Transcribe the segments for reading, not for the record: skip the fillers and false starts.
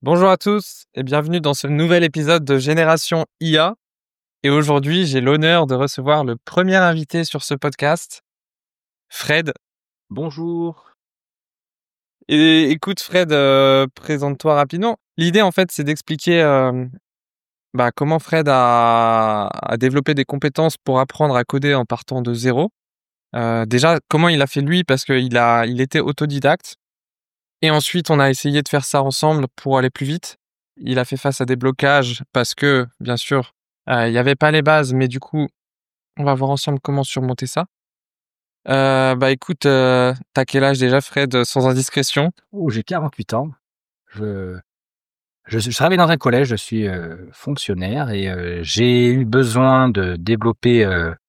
Bonjour à tous et bienvenue dans ce nouvel épisode de Génération IA. Et aujourd'hui, j'ai l'honneur de recevoir le premier invité sur ce podcast, Fred. Bonjour. Et écoute Fred, présente-toi rapidement. L'idée en fait, c'est d'expliquer comment Fred a développé des compétences pour apprendre à coder en partant de zéro. Déjà, comment il a fait lui parce qu'il était autodidacte. Et ensuite, on a essayé de faire ça ensemble pour aller plus vite. Il a fait face à des blocages parce que, bien sûr, il n'y avait pas les bases, mais du coup, on va voir ensemble comment surmonter ça. Écoute, t'as quel âge déjà, Fred, sans indiscrétion? J'ai 48 ans. Je travaille dans un collège, je suis fonctionnaire et j'ai eu besoin de développer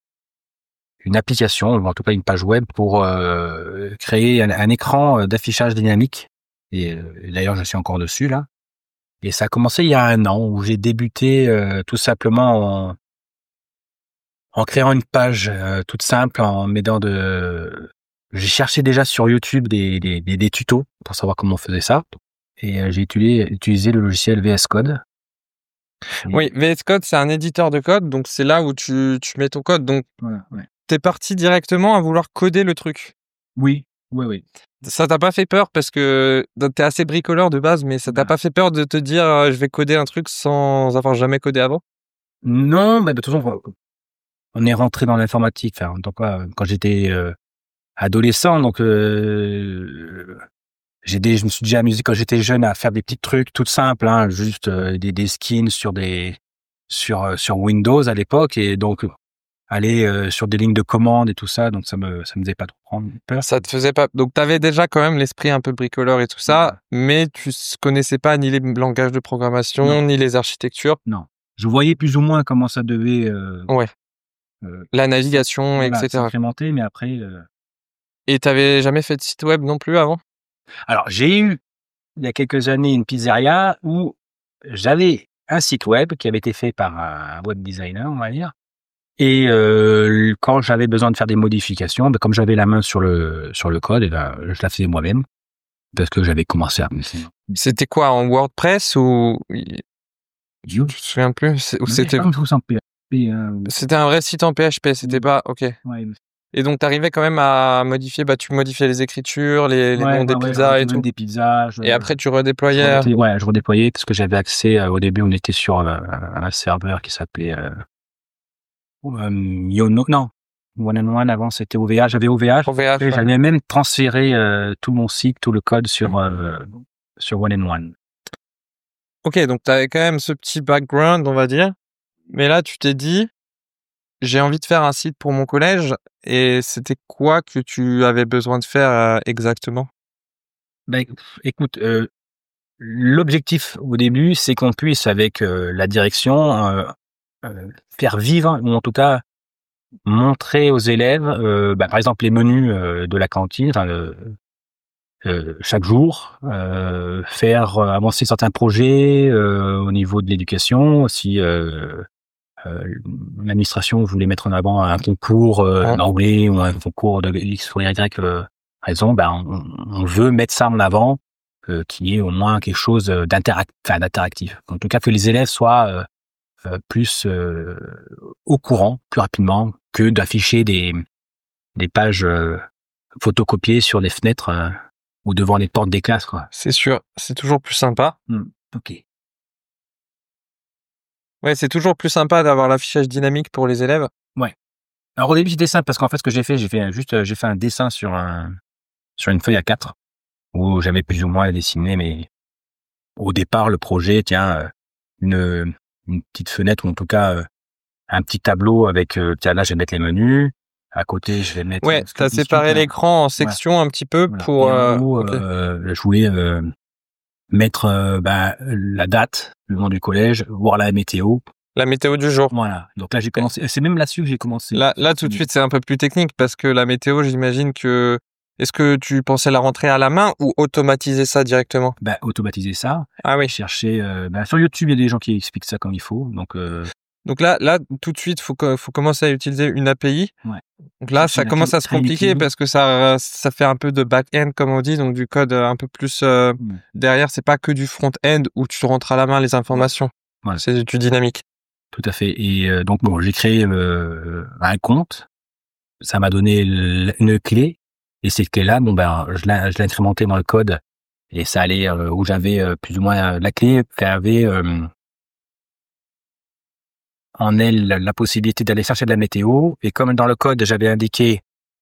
une application, ou en tout cas une page web pour créer un écran d'affichage dynamique. Et d'ailleurs, je suis encore dessus là. Et ça a commencé il y a 1 an où j'ai débuté tout simplement en créant une page toute simple, en m'aidant de... J'ai cherché déjà sur YouTube des tutos pour savoir comment on faisait ça. Et j'ai utilisé le logiciel VS Code. Oui, VS Code, c'est un éditeur de code, donc c'est là où tu mets ton code. Donc, Voilà, ouais. t'es parti directement à vouloir coder le truc. Oui. Ça t'a pas fait peur parce que donc, t'es assez bricoleur de base, mais ça t'a pas fait peur de te dire je vais coder un truc sans avoir jamais codé avant? Non, de toute façon, on est rentré dans l'informatique. Enfin, en tout cas, quand j'étais adolescent, donc je me suis déjà amusé quand j'étais jeune à faire des petits trucs tout simples, hein, juste des skins sur Windows à l'époque, et donc aller sur des lignes de commande et tout ça, donc ça me faisait pas trop prendre peur. Ça te faisait pas. Donc, t'avais déjà quand même l'esprit un peu bricoleur et tout ça, mais tu connaissais pas ni les langages de programmation, Non. ni les architectures. Non. Je voyais plus ou moins comment ça devait Ouais. La navigation, etc. s'incrémenter, mais après... Et t'avais jamais fait de site web non plus avant? Alors, j'ai eu, il y a quelques années, une pizzeria où j'avais un site web qui avait été fait par un web designer, on va dire. Et quand j'avais besoin de faire des modifications, comme j'avais la main sur le code, et je la faisais moi-même parce que j'avais commencé à... C'était quoi, en WordPress ou je me souviens plus. Ou c'était un vrai site en PHP. C'était pas ok. Ouais. Et donc t'arrivais quand même à modifier. Tu modifiais les écritures, les noms des pizzas et tout. Des pizzas. Et après tu redéployais. Je redéployais parce que j'avais accès. Au début, on était sur un serveur qui s'appelait Yono. Non, One and One avant c'était OVH. J'avais OVH. Ouais. J'avais même transféré tout mon site, tout le code sur One and One. Ok, donc t'avais quand même ce petit background, on va dire. Mais là, tu t'es dit, j'ai envie de faire un site pour mon collège. Et c'était quoi que tu avais besoin de faire exactement? Écoute, l'objectif au début, c'est qu'on puisse, avec la direction, faire vivre, ou en tout cas montrer aux élèves, par exemple les menus de la cantine, chaque jour, faire avancer certains projets au niveau de l'éducation. Si l'administration voulait mettre en avant un concours d'anglais ou un concours de X ou Y raison, on veut mettre ça en avant, qu'il y ait au moins quelque chose d'interactif. En tout cas, que les élèves soient plus au courant plus rapidement que d'afficher des pages photocopiées sur les fenêtres ou devant les portes des classes, quoi. C'est sûr, c'est toujours plus sympa. Ok. Ouais, c'est toujours plus sympa d'avoir l'affichage dynamique pour les élèves. Ouais. Alors au début c'était simple parce qu'en fait ce que j'ai fait un dessin sur une feuille A4 où j'avais plus ou moins dessiné, mais au départ le projet une petite fenêtre, ou en tout cas un petit tableau avec là je vais mettre les menus, à côté je vais mettre... Ouais, t'as séparé l'écran en sections un petit peu pour... Et en haut, je voulais mettre la date, le nom du collège, voir la météo. La météo du jour. Voilà. Donc là, j'ai commencé. C'est même là-dessus que j'ai commencé. Là, tout de suite, c'est un peu plus technique parce que la météo, j'imagine que... Est-ce que tu pensais la rentrer à la main ou automatiser ça directement? Automatiser ça. Ah oui. Chercher... sur YouTube, il y a des gens qui expliquent ça comme il faut. Donc, Donc là, tout de suite, faut commencer à utiliser une API. Ouais. Donc là, ça commence à se compliquer parce que ça fait un peu de back-end, comme on dit, donc du code un peu plus derrière. C'est pas que du front-end où tu rentres à la main les informations. Ouais. C'est du dynamique. Tout à fait. Et donc bon, j'ai créé un compte. Ça m'a donné une clé. Et cette clé-là, bon ben, je l'ai incrémenté dans le code. Et ça allait où j'avais plus ou moins la clé qui avait en elle la possibilité d'aller chercher de la météo. Et comme dans le code, j'avais indiqué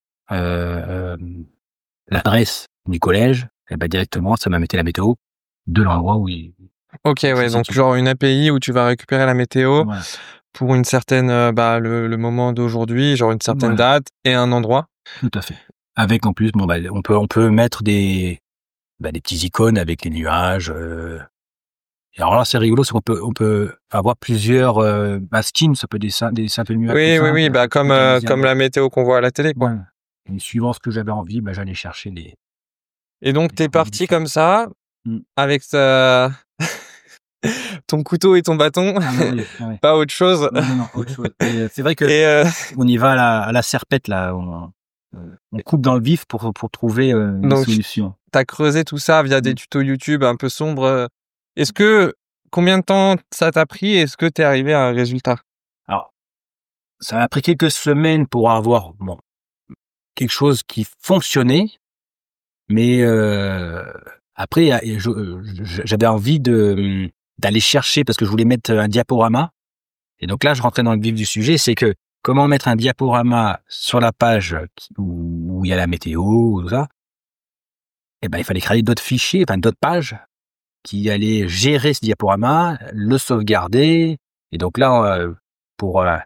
l'adresse du collège, et ben directement, ça m'a mis la météo de l'endroit où il... Ok, ouais, donc genre une API où tu vas récupérer la météo pour une certaine, le moment d'aujourd'hui, genre une certaine date et un endroit. Tout à fait. Avec en plus, bon, bah, on peut mettre des petits icônes avec les nuages. Et alors là, c'est rigolo, c'est qu'on peut avoir plusieurs skins, ça peut des simples nuages. Oui, comme la météo qu'on voit à la télé, quoi. Ouais. Et suivant ce que j'avais envie, j'allais chercher des. Et donc t'es parti comme ça, avec ton couteau et ton bâton, pas autre chose. Non, autre chose. Et c'est vrai que on y va à la serpette là. On coupe dans le vif pour trouver une solution. T'as creusé tout ça via des tutos YouTube un peu sombres. Combien de temps ça t'a pris? Est-ce que t'es arrivé à un résultat? Alors, ça m'a pris quelques semaines pour avoir quelque chose qui fonctionnait, mais après j'avais envie d'aller chercher parce que je voulais mettre un diaporama. Et donc là, je rentrais dans le vif du sujet, c'est que comment mettre un diaporama sur la page où il y a la météo ou tout ça. Et ben il fallait créer d'autres fichiers, d'autres pages qui allaient gérer ce diaporama, le sauvegarder. Et donc là, pour un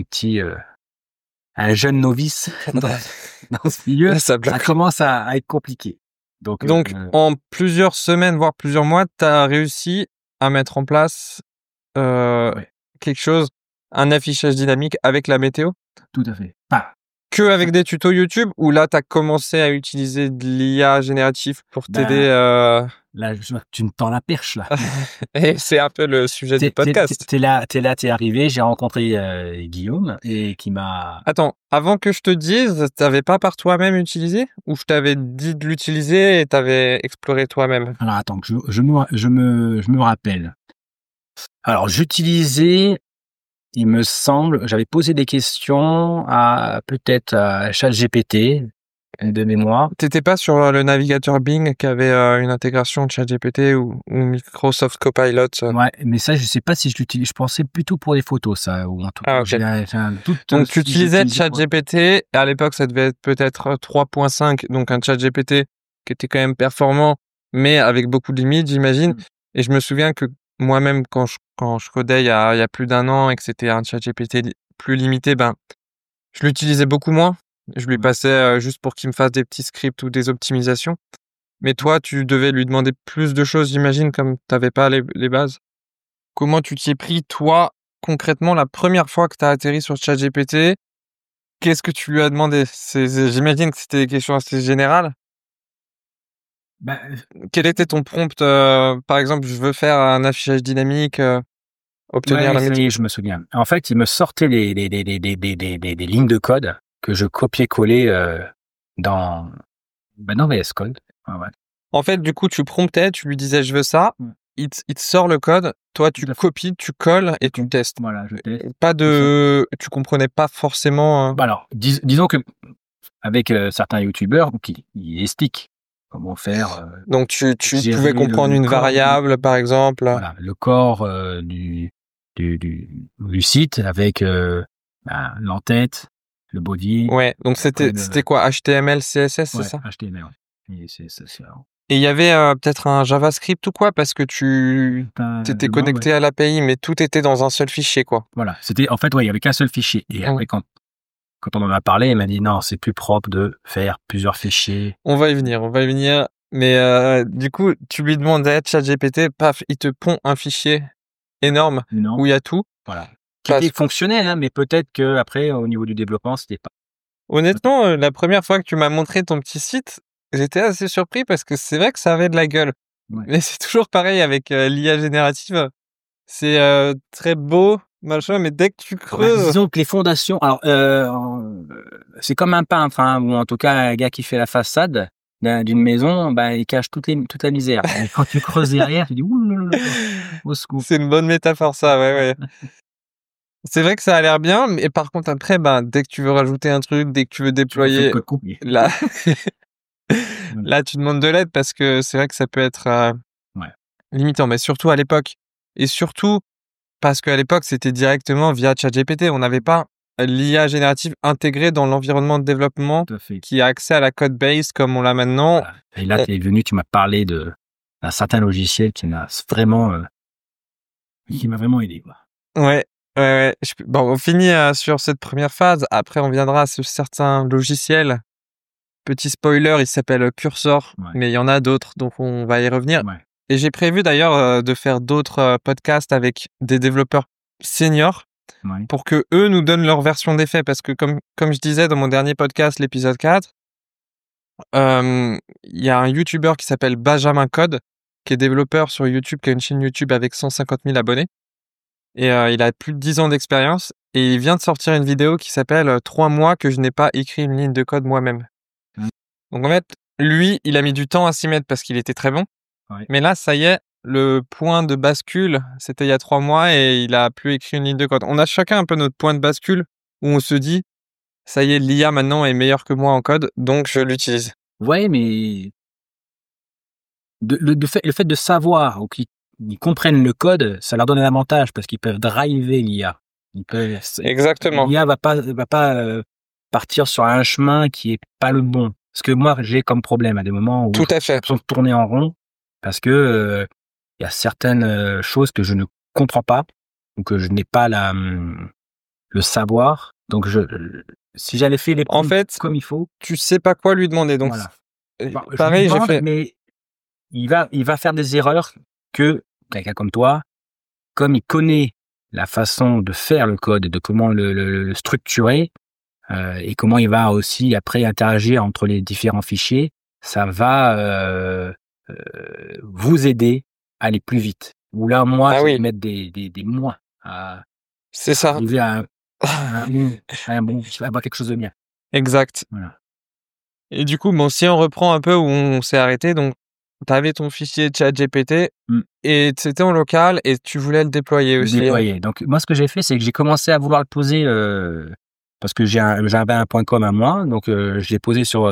jeune novice dans ce milieu, ça commence à être compliqué. Donc en plusieurs semaines, voire plusieurs mois, tu as réussi à mettre en place quelque chose, un affichage dynamique avec la météo? Tout à fait. Que avec des tutos YouTube ou là, tu as commencé à utiliser de l'IA générative pour t'aider Là, tu me tends la perche, là. Et c'est un peu le sujet du podcast. T'es arrivé, j'ai rencontré Guillaume et qui m'a... Attends, avant que je te dise, t'avais pas par toi-même utilisé? Ou je t'avais dit de l'utiliser et t'avais exploré toi-même? Alors, attends, je me rappelle. Alors, j'utilisais, il me semble, j'avais posé des questions à ChatGPT de mémoire. T'étais pas sur le navigateur Bing qui avait une intégration de ChatGPT ou Microsoft Copilot? Ouais, mais ça, je sais pas si je l'utilise. Je pensais plutôt pour les photos, ça, ou en tout cas. J'ai un doute. Donc, tu utilisais ChatGPT, et à l'époque, ça devait être peut-être 3.5, donc un ChatGPT qui était quand même performant, mais avec beaucoup de limites, j'imagine. Et je me souviens que moi-même, quand je codais il y a plus d'un an et que c'était un ChatGPT plus limité, je l'utilisais beaucoup moins. Je lui passais juste pour qu'il me fasse des petits scripts ou des optimisations. Mais toi, tu devais lui demander plus de choses, j'imagine, comme t'avais pas les bases. Comment tu t'y es pris, toi, concrètement, la première fois que tu as atterri sur ChatGPT? Qu'est-ce que tu lui as demandé? J'imagine que c'était des questions assez générales. Quel était ton prompt? Par exemple, je veux faire un affichage dynamique, obtenir la météo. Je me souviens. En fait, il me sortait des lignes de code que je copiais-collais dans VS Code. Ouais. En fait, du coup, tu promptais, tu lui disais je veux ça, il te sort le code, toi tu copies, tu colles et tu testes. Voilà, je teste. Tu comprenais pas forcément. Alors, disons que avec certains youtubeurs qui expliquent comment faire. Donc tu pouvais comprendre une variable, par exemple. Voilà, le corps du site avec l'entête, le body. Ouais, donc c'était quoi, HTML, CSS, c'est ça? HTML, ouais. Et il y avait peut-être un JavaScript ou quoi, parce que tu t'étais connecté à l'API, mais tout était dans un seul fichier, quoi. Voilà, c'était en fait, il y avait qu'un seul fichier. Et après, quand on en a parlé, il m'a dit non, c'est plus propre de faire plusieurs fichiers. On va y venir. Mais du coup, tu lui demandais ChatGPT, paf, il te pond un fichier énorme où il y a tout. Voilà. Qui était fonctionnel, hein, mais peut-être que après, au niveau du développement, c'était pas. Honnêtement, la première fois que tu m'as montré ton petit site, j'étais assez surpris parce que c'est vrai que ça avait de la gueule. Ouais. Mais c'est toujours pareil avec l'IA générative. C'est très beau, machin, mais dès que tu Bah, creuses, disons que les fondations, alors c'est comme un peintre, hein, ou en tout cas un gars qui fait la façade d'une maison, bah, il cache toute la misère. Mais quand tu creuses derrière, tu dis ouh là là là, au secours. c'est une bonne métaphore ça, ouais. C'est vrai que ça a l'air bien, mais par contre après, ben, dès que tu veux rajouter un truc, dès que tu veux Tu refais le déployer, code complet. là, Voilà. là tu demandes de l'aide parce que c'est vrai que ça peut être Ouais. limitant, mais surtout à l'époque. Et surtout parce qu'à l'époque, c'était directement via ChatGPT. On n'avait pas l'IA générative intégrée dans l'environnement de développement Tout à fait. qui a accès à la code base comme on l'a maintenant. Voilà. Et là, tu es venu, tu m'as parlé d'un certain logiciel qui m'a vraiment aidé, quoi. Ouais. Bon, on finit sur cette première phase. Après, on viendra à ce certain logiciel. Petit spoiler, il s'appelle Cursor, Ouais. mais il y en a d'autres, donc on va y revenir. Ouais. Et j'ai prévu d'ailleurs de faire d'autres podcasts avec des développeurs seniors Ouais. pour que eux nous donnent leur version des faits, parce que comme je disais dans mon dernier podcast, l'épisode 4, il y a un YouTuber qui s'appelle Benjamin Code, qui est développeur sur YouTube, qui a une chaîne YouTube avec 150 000 abonnés. Et il a plus de 10 ans d'expérience. Et il vient de sortir une vidéo qui s'appelle 3 mois que je n'ai pas écrit une ligne de code moi-même. Donc en fait, lui, il a mis du temps à s'y mettre parce qu'il était très bon. Ouais. Mais là, ça y est, le point de bascule, c'était il y a 3 mois et il a plus écrit une ligne de code. On a chacun un peu notre point de bascule où on se dit, ça y est, l'IA maintenant est meilleure que moi en code, donc je l'utilise. Ouais, mais le fait de savoir ou qu'ils comprennent le code, ça leur donne un avantage parce qu'ils peuvent driver l'IA. Exactement. L'IA va pas partir sur un chemin qui est pas le bon. Parce que moi, j'ai comme problème à des moments où Tout à j'ai fait. l'impression de tourner en rond parce que il y a certaines choses que je ne comprends pas ou que je n'ai pas le savoir. Donc si j'avais fait les En prompts fait, comme il faut, tu sais pas quoi lui demander. Donc, voilà. Bon, je lui pareil, j'ai demande, fait. mais il va faire des erreurs que quelqu'un comme toi, comme il connaît la façon de faire le code et de comment le structurer, et comment il va aussi après interagir entre les différents fichiers, ça va vous aider à aller plus vite. Ou là, moi, Ah je vais oui, mettre des mois à c'est ça. arriver à avoir quelque chose de bien. Exact. Voilà. Et du coup, bon, si on reprend un peu où on s'est arrêté, donc, t'avais ton fichier ChatGPT et c'était en local et tu voulais le déployer aussi. Déployer. Donc, moi, ce que j'ai fait, c'est que j'ai commencé à vouloir le poser, parce que j'avais un .com à moi, donc je l'ai posé sur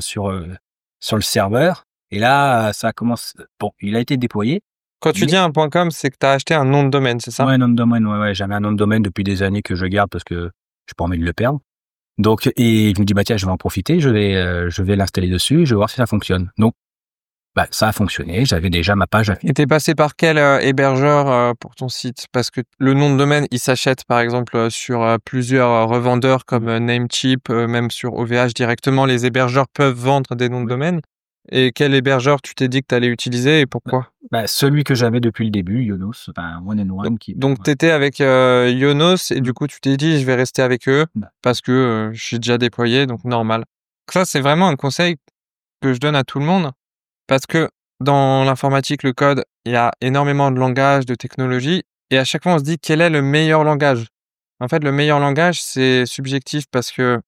le serveur. Et là, ça commence. Bon, il a été déployé. Quand tu dis un .com, c'est que t'as acheté un nom de domaine, c'est ça? Ouais, nom de domaine. Ouais. J'avais un nom de domaine depuis des années que je garde parce que j'ai pas envie de le perdre. Donc, et je me dis, bah tiens, je vais en profiter. Je vais l'installer dessus. Je vais voir si ça fonctionne. Donc, bah, ça a fonctionné. J'avais déjà ma page. Et t'es passé par quel hébergeur pour ton site? Parce que le nom de domaine, il s'achète par exemple sur plusieurs revendeurs comme Namecheap, même sur OVH directement. Les hébergeurs peuvent vendre des noms de domaine. Et quel hébergeur tu t'es dit que t'allais utiliser et pourquoi? Celui que j'avais depuis le début, Yonos, enfin One and One. Donc t'étais avec Yonos et du coup tu t'es dit je vais rester avec eux parce que je suis déjà déployé, donc normal. Ça c'est vraiment un conseil que je donne à tout le monde parce que dans l'informatique, le code, il y a énormément de langages, de technologies et à chaque fois on se dit quel est le meilleur langage. En fait, le meilleur langage c'est subjectif parce que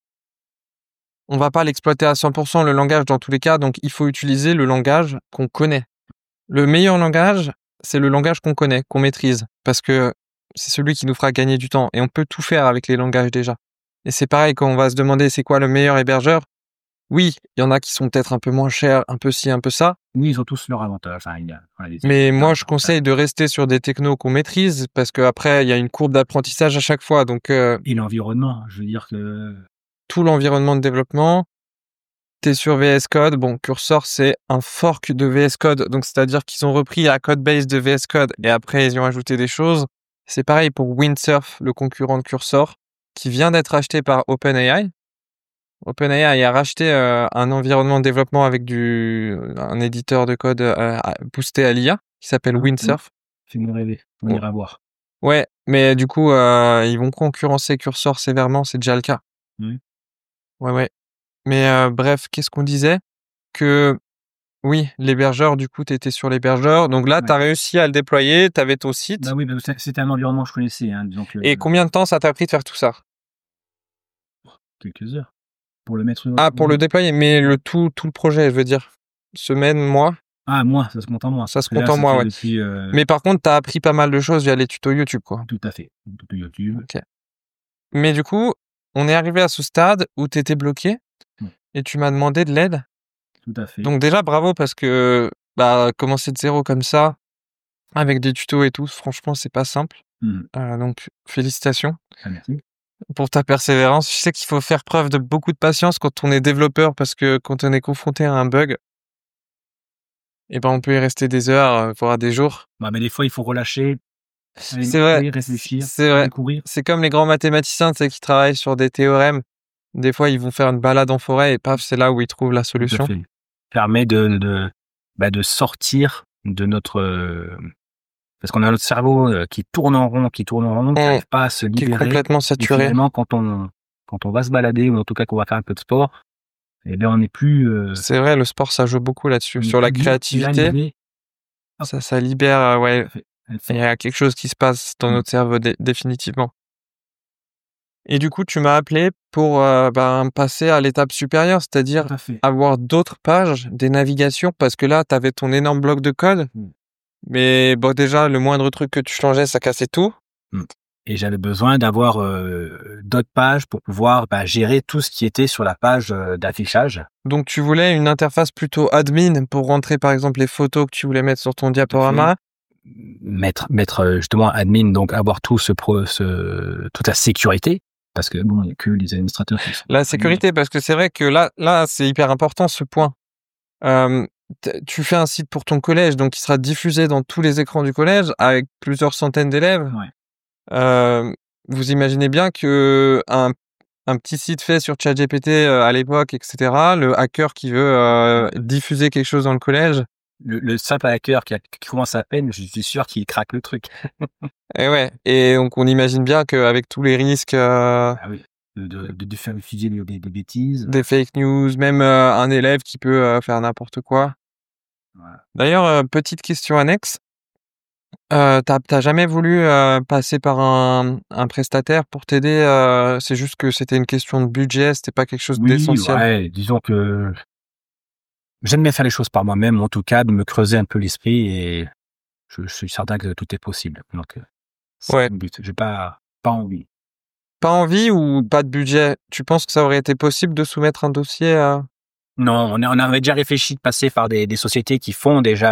on va pas l'exploiter à 100% le langage dans tous les cas, donc il faut utiliser le langage qu'on connaît. Le meilleur langage, c'est le langage qu'on connaît, qu'on maîtrise, parce que c'est celui qui nous fera gagner du temps et on peut tout faire avec les langages déjà. Et c'est pareil quand on va se demander c'est quoi le meilleur hébergeur. Oui, il y en a qui sont peut-être un peu moins chers, un peu ci, un peu ça. Oui, ils ont tous leur avantage. Enfin, Mais moi, je conseille de rester sur des technos qu'on maîtrise parce qu'après, il y a une courbe d'apprentissage à chaque fois. Donc, et l'environnement, je veux dire que tout l'environnement de développement, t'es sur VS Code. Bon, Cursor, c'est un fork de VS Code. Donc, c'est-à-dire qu'ils ont repris la code base de VS Code et après, ils y ont ajouté des choses. C'est pareil pour Windsurf, le concurrent de Cursor, qui vient d'être acheté par OpenAI. OpenAI a racheté un environnement de développement avec un éditeur de code boosté à l'IA qui s'appelle Windsurf. Fais-moi rêver, on ira voir. Ouais, mais du coup, ils vont concurrencer Cursor sévèrement, c'est déjà le cas. Oui. Ouais. Mais bref, qu'est-ce qu'on disait? Que Oui, l'hébergeur, du coup, tu étais sur l'hébergeur. Donc là, Ouais. tu as réussi à le déployer, tu avais ton site. Bah oui, c'était un environnement que je connaissais, hein, disons que Et combien de temps ça t'a pris de faire tout ça? quelques heures pour le mettre. Ah, pour le déployer, mais tout le projet, je veux dire. Semaine, mois, Ah, moi, ça se compte en mois. ça se Parce que compte là, en ça mois, fait ouais. depuis. Mais par contre, tu as appris pas mal de choses via les tutos YouTube, quoi. Tout à fait. Tout YouTube. Ok. Mais du coup, on est arrivé à ce stade où tu étais bloqué Ouais. et tu m'as demandé de l'aide. Tout à fait. Donc déjà, bravo parce que commencer de zéro comme ça, avec des tutos et tout, franchement, c'est pas simple. Donc, félicitations Ah, merci. pour ta persévérance. Je sais qu'il faut faire preuve de beaucoup de patience quand on est développeur parce que quand on est confronté à un bug, on peut y rester des heures, voire des jours. Bah, mais des fois, il faut relâcher, aller C'est vrai, réfléchir, c'est vrai. découvrir. C'est comme les grands mathématiciens, tu sais, qui travaillent sur des théorèmes. Des fois, ils vont faire une balade en forêt et paf, c'est là où ils trouvent la Tout à solution. fait. Permet de sortir de notre parce qu'on a notre cerveau qui tourne en rond, qui n'arrive pas à se Qui est libérer. complètement Et saturé. finalement, quand on va se balader, ou en tout cas qu'on va faire un peu de sport, et bien on n'est plus C'est vrai, le sport, ça joue beaucoup là-dessus. Sur la créativité, ça libère, ouais. Il y a quelque chose qui se passe dans notre cerveau définitivement. Et du coup, tu m'as appelé pour passer à l'étape supérieure, c'est-à-dire Tout à fait. avoir d'autres pages, des navigations, parce que là, tu avais ton énorme bloc de code. Mais bon, déjà, le moindre truc que tu changeais, ça cassait tout. Et j'avais besoin d'avoir d'autres pages pour pouvoir gérer tout ce qui était sur la page d'affichage. Donc, tu voulais une interface plutôt admin pour rentrer, par exemple, les photos que tu voulais mettre sur ton diaporama. Mettre justement admin, donc avoir toute la sécurité, parce que bon, il n'y a que les administrateurs qui sont. La sécurité, parce que c'est vrai que là, c'est hyper important ce point. Tu fais un site pour ton collège, donc il sera diffusé dans tous les écrans du collège avec plusieurs centaines d'élèves. Ouais. Vous imaginez bien que un petit site fait sur ChatGPT à l'époque, etc., le hacker qui veut diffuser quelque chose dans le collège. Le simple hacker qui commence à peine, je suis sûr qu'il craque le truc. Et ouais. Et donc on imagine bien qu'avec tous les risques de faire diffuser des bêtises, des fake news, même un élève qui peut faire n'importe quoi. Voilà. D'ailleurs, petite question annexe. T'as jamais voulu passer par un prestataire pour t'aider, c'est juste que c'était une question de budget, c'était pas quelque chose d'essentiel? Ouais, disons que j'aime bien faire les choses par moi-même, en tout cas, de me creuser un peu l'esprit, et je suis certain que tout est possible. Donc, c'est Ouais. le but. J'ai pas envie. Pas envie ou pas de budget? Tu penses que ça aurait été possible de soumettre un dossier à... Non, on avait déjà réfléchi de passer par des sociétés qui ont déjà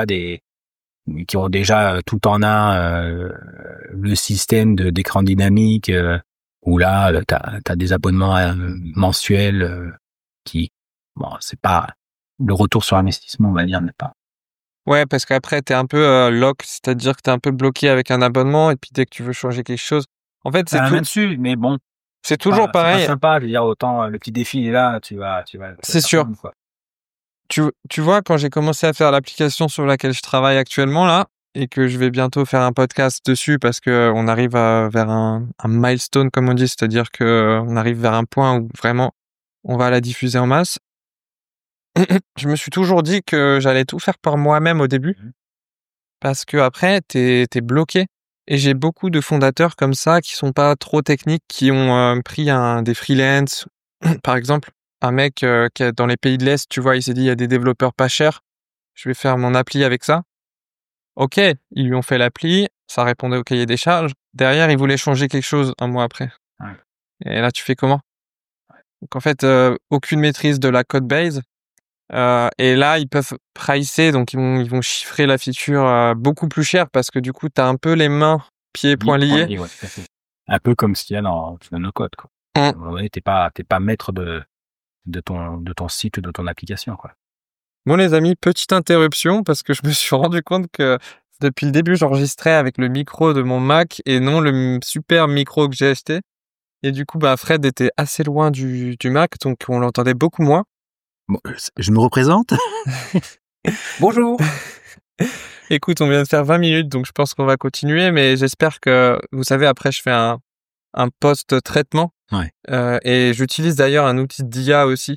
tout en un, le système d'écran dynamique, où là, t'as des abonnements mensuels c'est pas le retour sur investissement, on va dire, n'est pas. Ouais, parce qu'après, t'es un peu lock, c'est-à-dire que t'es un peu bloqué avec un abonnement et puis dès que tu veux changer quelque chose... En fait, c'est Ça tout... main dessus, mais bon. C'est toujours pareil. C'est pas sympa, je veux dire, autant le petit défi est là, tu vas. C'est sûr. Quoi. Tu vois, quand j'ai commencé à faire l'application sur laquelle je travaille actuellement, là, et que je vais bientôt faire un podcast dessus parce que on arrive vers un milestone, comme on dit, c'est-à-dire que on arrive vers un point où vraiment on va la diffuser en masse. Je me suis toujours dit que j'allais tout faire par moi-même au début parce que après t'es bloqué. Et j'ai beaucoup de fondateurs comme ça qui sont pas trop techniques, qui ont pris des freelance, par exemple. Un mec qui est dans les pays de l'Est, tu vois, il s'est dit, il y a des développeurs pas chers, je vais faire mon appli avec ça. Ok, ils lui ont fait l'appli, ça répondait au cahier des charges. Derrière, ils voulaient changer quelque chose un mois après. Ouais. Et là, tu fais comment? Donc en fait, aucune maîtrise de la code base. Et là, ils peuvent pricer, donc ils vont chiffrer la feature beaucoup plus cher parce que du coup, tu as un peu les mains, pieds et poings liés. Ouais, tout à fait. Un peu comme ce qu'il y a dans nos codes, quoi. T'es pas maître de ton site, de ton application, quoi. Bon les amis, petite interruption parce que je me suis rendu compte que depuis le début j'enregistrais avec le micro de mon Mac et non le super micro que j'ai acheté. Et du coup Fred était assez loin du Mac, donc on l'entendait beaucoup moins. Bon, je me représente. Bonjour. Écoute, on vient de faire 20 minutes, donc je pense qu'on va continuer, mais j'espère que, vous savez, après je fais un post-traitement. Ouais. Et j'utilise d'ailleurs un outil d'IA aussi.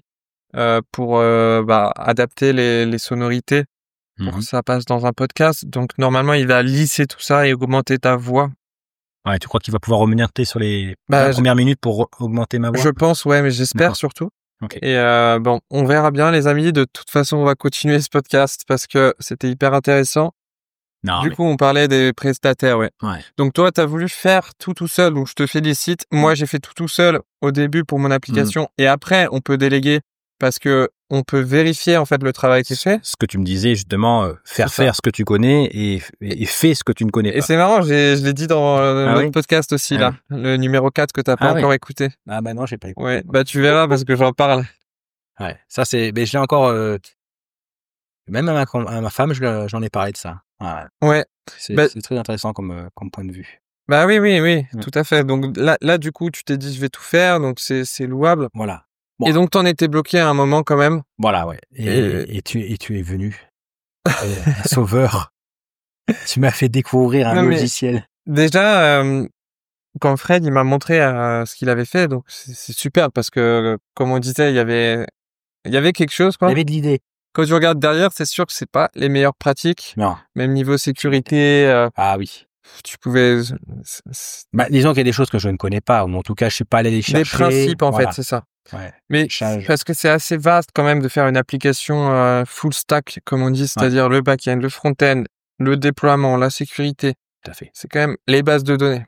pour adapter les sonorités pour que ça passe dans un podcast. Donc normalement, il va lisser tout ça et augmenter ta voix. Ouais, tu crois qu'il va pouvoir revenir sur les premières minutes pour augmenter ma voix? Je pense, ouais, mais j'espère surtout. Okay. Et bon, on verra bien, les amis. De toute façon, on va continuer ce podcast parce que c'était hyper intéressant. Du coup, on parlait des prestataires, ouais. Donc toi, t'as voulu faire tout seul, donc je te félicite. Moi, j'ai fait tout seul au début pour mon application, et après, on peut déléguer parce que on peut vérifier en fait le travail qui est fait. Ce que tu me disais justement, faire ce que tu connais et fais ce que tu ne connais pas. Et c'est marrant, je l'ai dit dans notre podcast aussi là, le numéro 4 que t'as pas encore écouté. Ah bah non, j'ai pas écouté. Ouais, bah tu verras parce que j'en parle. Ouais, ça c'est, mais je l'ai encore. Même à ma femme, j'en ai parlé de ça. Ouais. C'est très intéressant comme point de vue. Bah oui, tout à fait. Donc là, du coup, tu t'es dit, je vais tout faire, donc c'est louable. Voilà. Bon. Et donc, t'en étais bloqué à un moment quand même. Voilà, ouais. Et tu es venu, un sauveur. Tu m'as fait découvrir un logiciel. Déjà, quand Fred, il m'a montré ce qu'il avait fait, donc c'est super parce que, comme on disait, il y avait quelque chose, quoi. Il y avait de l'idée. Quand tu regardes derrière, c'est sûr que c'est pas les meilleures pratiques. Non. Même niveau sécurité. Ah oui. Tu pouvais. Disons qu'il y a des choses que je ne connais pas, ou en tout cas, je suis pas allé les chercher. Des principes, en fait, c'est ça. Ouais. Mais parce que c'est assez vaste quand même de faire une application full stack, comme on dit, c'est-à-dire le back-end, le front-end, le déploiement, la sécurité. Tout à fait. C'est quand même les bases de données.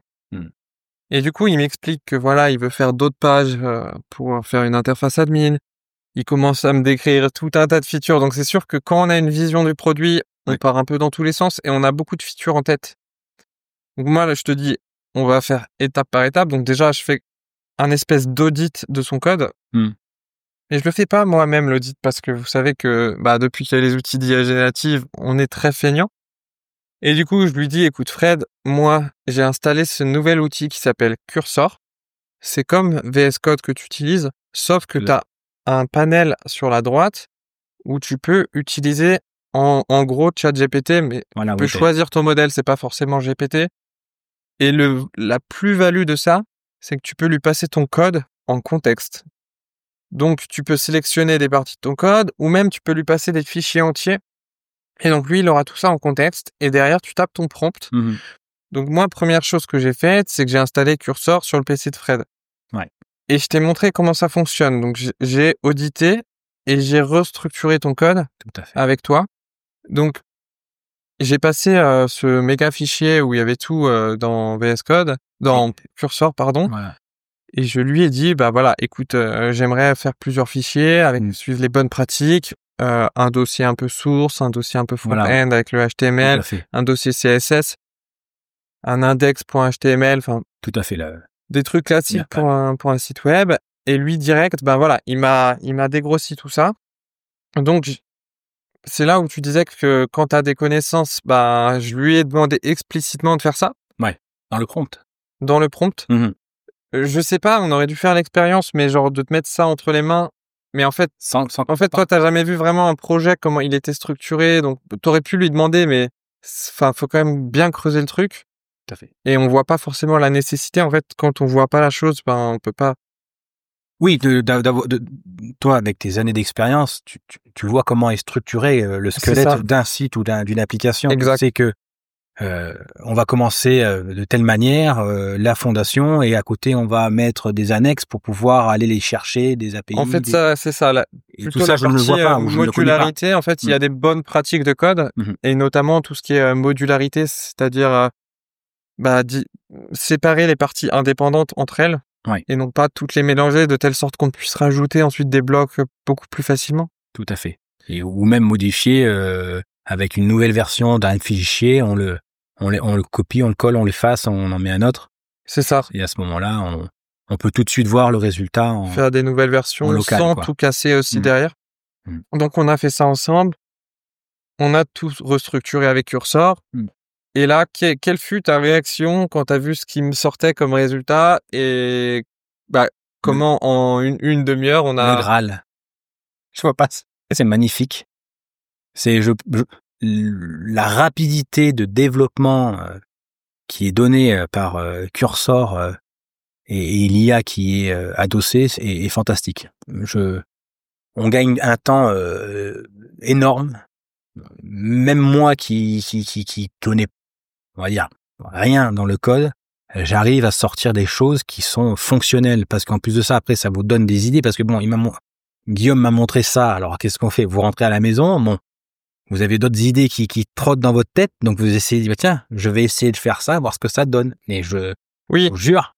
Et du coup, il m'explique que voilà, il veut faire d'autres pages pour faire une interface admin. Il commence à me décrire tout un tas de features. Donc c'est sûr que quand on a une vision du produit, on part un peu dans tous les sens et on a beaucoup de features en tête. Donc moi, là, je te dis, on va faire étape par étape. Donc déjà, je fais un espèce d'audit de son code. Et je le fais pas moi-même, l'audit, parce que vous savez que depuis qu'il y a les outils d'IA générative, on est très feignant. Et du coup, je lui dis, écoute Fred, moi, j'ai installé ce nouvel outil qui s'appelle Cursor. C'est comme VS Code que tu utilises, sauf que tu as un panel sur la droite où tu peux utiliser en gros ChatGPT, mais tu peux choisir ton modèle, c'est pas forcément GPT. Et la plus-value de ça, c'est que tu peux lui passer ton code en contexte. Donc, tu peux sélectionner des parties de ton code, ou même tu peux lui passer des fichiers entiers. Et donc, lui, il aura tout ça en contexte. Et derrière, tu tapes ton prompt. Donc, moi, première chose que j'ai faite, c'est que j'ai installé Cursor sur le PC de Fred. Et je t'ai montré comment ça fonctionne. Donc, j'ai audité et j'ai restructuré ton code avec toi. Donc, j'ai passé ce méga fichier où il y avait tout dans VS Code, dans Cursor, pardon. Et je lui ai dit, voilà, écoute, j'aimerais faire plusieurs fichiers avec suivre les bonnes pratiques, un dossier un peu source, un dossier un peu front-end avec le HTML, un dossier CSS, un index.html, enfin. Tout à fait là. Des trucs classiques pour un site web. Et lui, direct, il m'a dégrossi tout ça. Donc, c'est là où tu disais que quand tu as des connaissances, je lui ai demandé explicitement de faire ça. Ouais. Dans le prompt. Dans le prompt. Je sais pas, on aurait dû faire l'expérience, mais genre de te mettre ça entre les mains. Mais en fait, toi, t'as jamais vu vraiment un projet, comment il était structuré. Donc, t'aurais pu lui demander, mais faut quand même bien creuser le truc. Tout à fait. Et on voit pas forcément la nécessité. En fait, quand on voit pas la chose, on peut pas. Oui, toi, avec tes années d'expérience, tu vois comment est structuré le squelette d'un site ou d'une application. Exact. C'est que on va commencer de telle manière la fondation, et à côté on va mettre des annexes pour pouvoir aller les chercher, des API. En fait, ça, c'est ça. Et tout ça, je ne le vois pas. Modularité, en fait, il y a des bonnes pratiques de code, et notamment tout ce qui est modularité, c'est-à-dire séparer les parties indépendantes entre elles, et non pas toutes les mélanger de telle sorte qu'on puisse rajouter ensuite des blocs beaucoup plus facilement. Tout à fait. Ou même modifier avec une nouvelle version d'un fichier, on le copie, on le colle, on l'efface, on en met un autre. C'est ça. Et à ce moment-là, on peut tout de suite voir le résultat. Faire des nouvelles versions local, sans tout casser aussi derrière. Donc on a fait ça ensemble. On a tout restructuré avec Cursor. Et là, quelle fut ta réaction quand tu as vu ce qui me sortait comme résultat, et comment en une demi-heure on a... Le Graal. Je vois pas. C'est magnifique. C'est la rapidité de développement qui est donnée par Cursor et l'IA qui est adossée est fantastique. on gagne un temps énorme. Même moi qui connais, on va dire, rien dans le code, j'arrive à sortir des choses qui sont fonctionnelles, parce qu'en plus de ça, après, ça vous donne des idées, parce que bon, Guillaume m'a montré ça, alors qu'est-ce qu'on fait? Vous rentrez à la maison, bon, vous avez d'autres idées qui trottent dans votre tête, donc vous essayez de dire, tiens, je vais essayer de faire ça, voir ce que ça donne. Et je vous jure,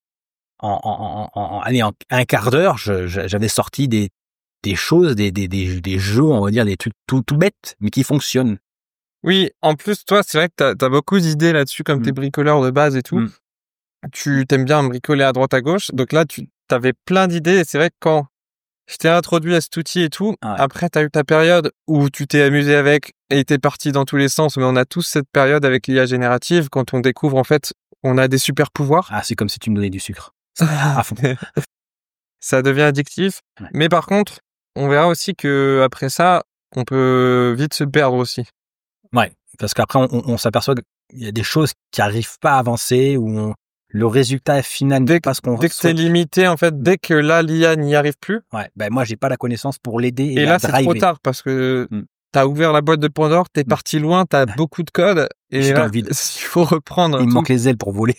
en un quart d'heure, j'avais sorti des choses, des jeux, on va dire, des trucs tout bêtes, mais qui fonctionnent. Oui, en plus, toi, c'est vrai que t'as beaucoup d'idées là-dessus, comme t'es bricoleur de base et tout. Tu t'aimes bien bricoler à droite à gauche. Donc là, t'avais plein d'idées. Et c'est vrai que quand je t'ai introduit à cet outil et tout, après, t'as eu ta période où tu t'es amusé avec et t'es parti dans tous les sens. Mais on a tous cette période avec l'IA générative quand on découvre, en fait, on a des super pouvoirs. Ah, c'est comme si tu me donnais du sucre. À fond. Ça devient addictif. Ouais. Mais par contre, on verra aussi que après ça, on peut vite se perdre aussi. Ouais, parce qu'après, on s'aperçoit qu'il y a des choses qui arrivent pas à avancer, ou le résultat final n'est pas ce qu'on dès que c'est limité, en fait, dès que là, l'IA n'y arrive plus. Ouais, ben moi, j'ai pas la connaissance pour l'aider et là, c'est trop tard parce que t'as ouvert la boîte de Pandore, t'es parti loin, t'as beaucoup de code et là, il faut reprendre. Il me manque les ailes pour voler.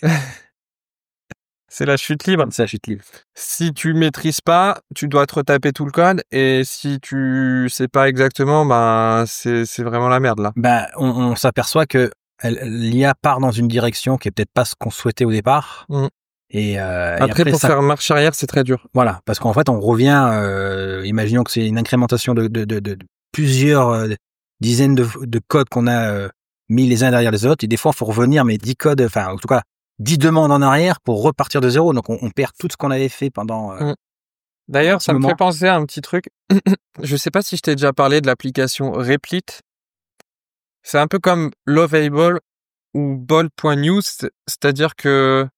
C'est la chute libre. C'est la chute libre. Si tu maîtrises pas, tu dois te retaper tout le code, et si tu sais pas exactement, ben c'est vraiment la merde là. Ben on s'aperçoit que l'IA part dans une direction qui est peut-être pas ce qu'on souhaitait au départ. Et après pour faire marche arrière, c'est très dur. Voilà, parce qu'en fait on revient. Imaginons que c'est une incrémentation de plusieurs dizaines de codes qu'on a mis les uns derrière les autres, et des fois il faut revenir, mais 10 codes, enfin en tout cas 10 demandes en arrière pour repartir de zéro. Donc, on perd tout ce qu'on avait fait pendant... D'ailleurs, ça me fait penser à un petit truc. Je sais pas si je t'ai déjà parlé de l'application Replit. C'est un peu comme Lovable ou Bol.news. C'est-à-dire que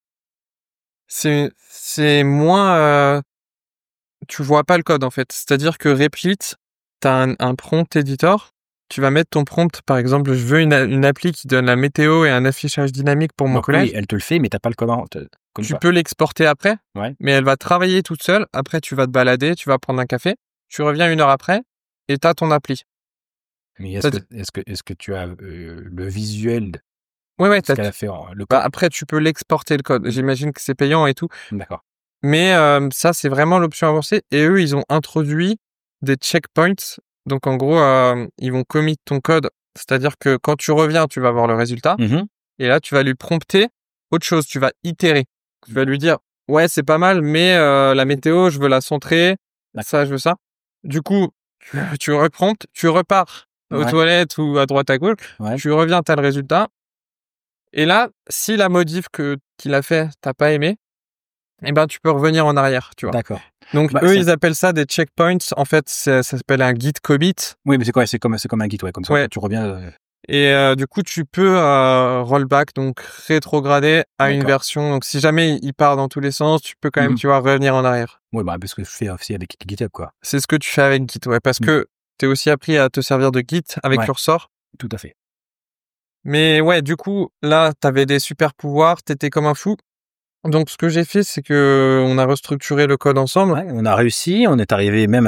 c'est moins... tu vois pas le code, en fait. C'est-à-dire que Replit, t'as un prompt editor. Tu vas mettre ton prompt, par exemple, je veux une appli qui donne la météo et un affichage dynamique pour mon collège. Oui, elle te le fait, mais t'as pas le comment. Tu peux l'exporter après, mais elle va travailler toute seule. Après, tu vas te balader, tu vas prendre un café, tu reviens 1 heure après et t'as ton appli. Mais est-ce que tu as le visuel de ce qu'elle a fait le code. Après, tu peux l'exporter le code. J'imagine que c'est payant et tout. D'accord. Mais ça, c'est vraiment l'option avancée. Et eux, ils ont introduit des checkpoints. Donc, en gros, ils vont commit ton code. C'est-à-dire que quand tu reviens, tu vas voir le résultat. Et là, tu vas lui prompter autre chose. Tu vas itérer. Tu vas lui dire, ouais, c'est pas mal, mais la météo, je veux la centrer. Ça, je veux ça. Du coup, tu repromptes, tu repars aux toilettes ou à droite à gauche. Tu reviens, t'as le résultat. Et là, si la modif qu'il a fait, t'as pas aimé, eh ben, tu peux revenir en arrière, tu vois. D'accord. Donc, ils appellent ça des checkpoints. En fait, ça s'appelle un git commit. Oui, mais c'est comme un git, comme ça, tu reviens. Et du coup, tu peux rollback, donc rétrograder à une version. Donc, si jamais il part dans tous les sens, tu peux quand même, tu vois, revenir en arrière. Oui, parce que je fais aussi avec GitHub, quoi. C'est ce que tu fais avec Git, parce que t'es aussi appris à te servir de Git avec Cursor. Tout à fait. Mais ouais, du coup, là, t'avais des super pouvoirs, t'étais comme un fou. Donc, ce que j'ai fait, c'est que on a restructuré le code ensemble. Ouais, on a réussi, on est arrivé même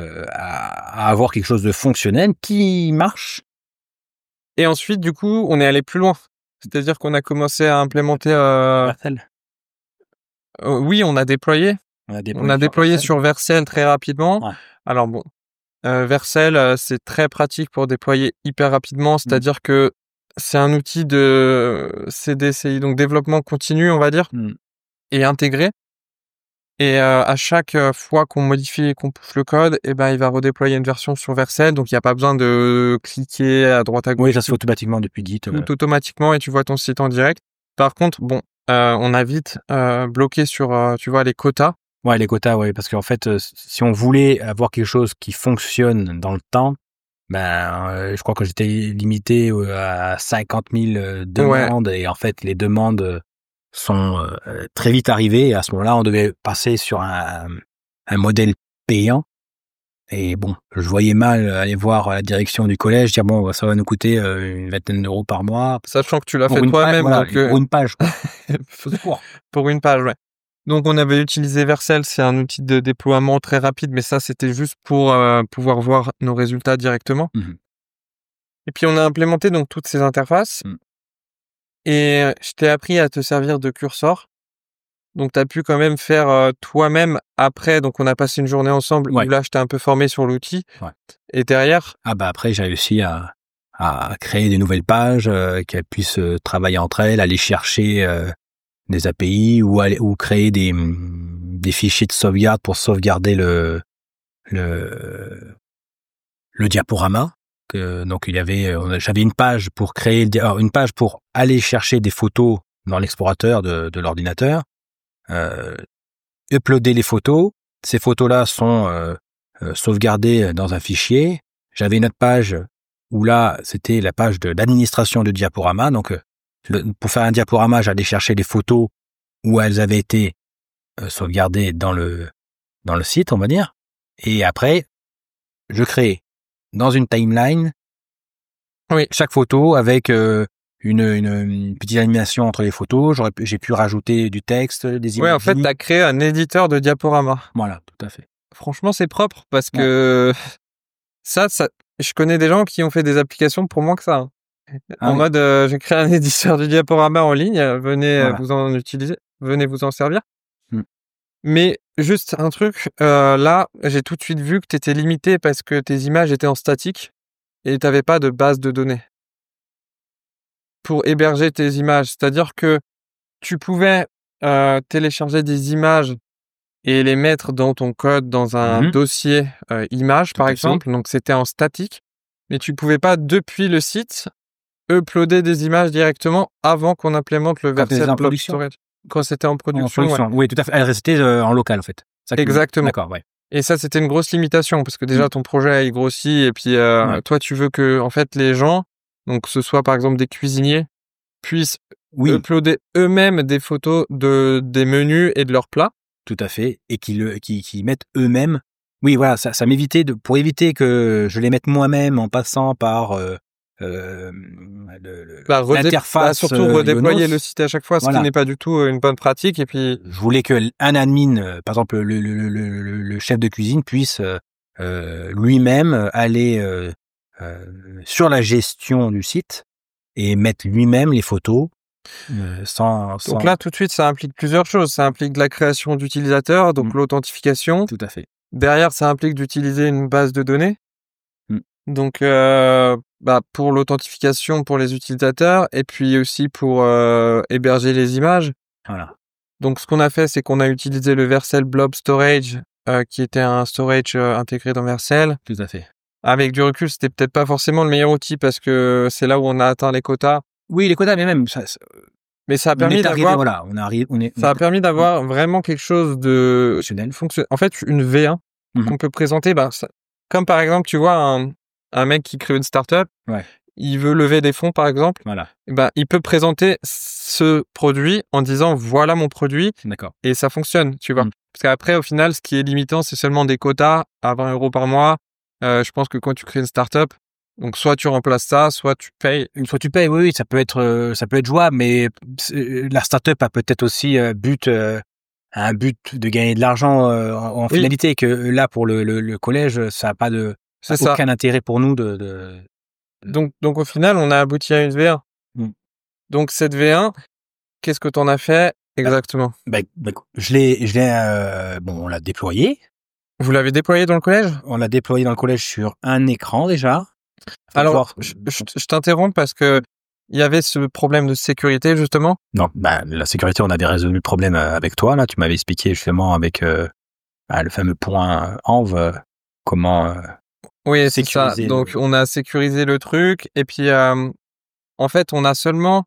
à avoir quelque chose de fonctionnel qui marche. Et ensuite, du coup, on est allé plus loin. C'est-à-dire qu'on a commencé à implémenter... Vercel. Oui, on a déployé. On a déployé sur Vercel très rapidement. Ouais. Alors bon, Vercel, c'est très pratique pour déployer hyper rapidement. C'est-à-dire que c'est un outil de CDCI, donc développement continu, on va dire, et intégré. Et à chaque fois qu'on modifie et qu'on pousse le code, il va redéployer une version sur Vercel. Donc, il n'y a pas besoin de cliquer à droite à gauche. Oui, ça se fait automatiquement depuis Git. Tout automatiquement, et tu vois ton site en direct. Par contre, on a vite bloqué sur, tu vois, les quotas. Ouais, les quotas, parce qu'en fait, si on voulait avoir quelque chose qui fonctionne dans le temps, je crois que j'étais limité à 50 000 demandes, et en fait, les demandes sont très vite arrivées, et à ce moment-là, on devait passer sur un modèle payant. Et bon, je voyais mal aller voir la direction du collège, dire bon, ça va nous coûter une vingtaine d'euros par mois. Sachant que tu l'as fait toi-même. Pour une page. Pour une page, ouais. Donc, on avait utilisé Vercel, c'est un outil de déploiement très rapide, mais ça, c'était juste pour pouvoir voir nos résultats directement. Et puis, on a implémenté donc toutes ces interfaces. Et je t'ai appris à te servir de cursor. Donc, tu as pu quand même faire toi-même après. Donc, on a passé une journée ensemble où là, je t'ai un peu formé sur l'outil. Et derrière... après, j'ai réussi à créer des nouvelles pages, qu'elles puissent travailler entre elles, aller chercher des API ou créer des fichiers de sauvegarde pour sauvegarder le diaporama. Donc j'avais une page pour créer une page pour aller chercher des photos dans l'explorateur de l'ordinateur, uploader les photos. Ces photos-là sont sauvegardées dans un fichier. J'avais une autre page où là c'était la page de l'administration de diaporama. Donc pour faire un diaporama, j'allais chercher les photos où elles avaient été sauvegardées dans le site, on va dire. Et après, je créais dans une timeline chaque photo avec une petite animation entre les photos. J'ai pu rajouter du texte, des images. Ouais, en fait, tu as créé un éditeur de diaporama. Voilà, tout à fait. Franchement, c'est propre parce que ça, je connais des gens qui ont fait des applications pour moins que ça. En mode, j'ai créé un éditeur de diaporama en ligne, venez vous en utiliser, venez vous en servir. Mais juste un truc, là, j'ai tout de suite vu que tu étais limité parce que tes images étaient en statique et tu n'avais pas de base de données pour héberger tes images. C'est-à-dire que tu pouvais télécharger des images et les mettre dans ton code, dans un dossier images, par exemple. Donc, c'était en statique. Mais tu pouvais pas, depuis le site, uploader des images directement avant qu'on implémente le Vercel Blob Storage. Quand c'était en production. Oui, tout à fait. Elle restait en local, en fait. Exactement. D'accord, ouais. Et ça, c'était une grosse limitation parce que déjà, ton projet, il grossit et puis toi, tu veux que, en fait, les gens, donc que ce soit par exemple des cuisiniers, puissent uploader eux-mêmes des photos des menus et de leurs plats. Tout à fait. Et qui mettent eux-mêmes. Oui, voilà, ça m'évitait pour éviter que je les mette moi-même en passant par l'interface. Surtout redéployer le site à chaque fois, ce qui n'est pas du tout une bonne pratique. Et puis, je voulais que un admin, par exemple le chef de cuisine, puisse lui-même aller sur la gestion du site et mettre lui-même les photos. Donc là, tout de suite, ça implique plusieurs choses. Ça implique de la création d'utilisateurs, donc l'authentification. Tout à fait. Derrière, ça implique d'utiliser une base de données. Donc, pour l'authentification pour les utilisateurs et puis aussi pour héberger les images. Voilà. Donc, ce qu'on a fait, c'est qu'on a utilisé le Vercel Blob Storage, qui était un storage intégré dans Vercel. Tout à fait. Avec du recul, c'était peut-être pas forcément le meilleur outil parce que c'est là où on a atteint les quotas. Oui, les quotas, mais même ça. Mais ça a permis d'avoir. Ça a permis d'avoir vraiment quelque chose de fonctionnel. En fait, une V1 qu'on peut présenter, comme par exemple, tu vois un mec qui crée une startup, il veut lever des fonds par exemple, il peut présenter ce produit en disant voilà mon produit, et ça fonctionne, tu vois. Parce qu'après, au final, ce qui est limitant, c'est seulement des quotas à 20 € par mois. Je pense que quand tu crées une startup, donc soit tu remplaces ça, soit tu payes. Oui, ça peut être jouable, mais la startup a peut-être aussi un but de gagner de l'argent en finalité, que là pour le collège, ça n'a pas aucun intérêt pour nous de... Donc au final, on a abouti à une V1. Donc cette V1, qu'est-ce que tu en as fait exactement? On l'a déployé. Vous l'avez déployé dans le collège? On l'a déployé dans le collège sur un écran déjà. Alors, je t'interromps parce que il y avait ce problème de sécurité justement. Non, la sécurité, on avait résolu le problème avec toi là. Tu m'avais expliqué justement avec le fameux point ENV comment. Oui, c'est ça. Donc, on a sécurisé le truc et puis en fait, on a seulement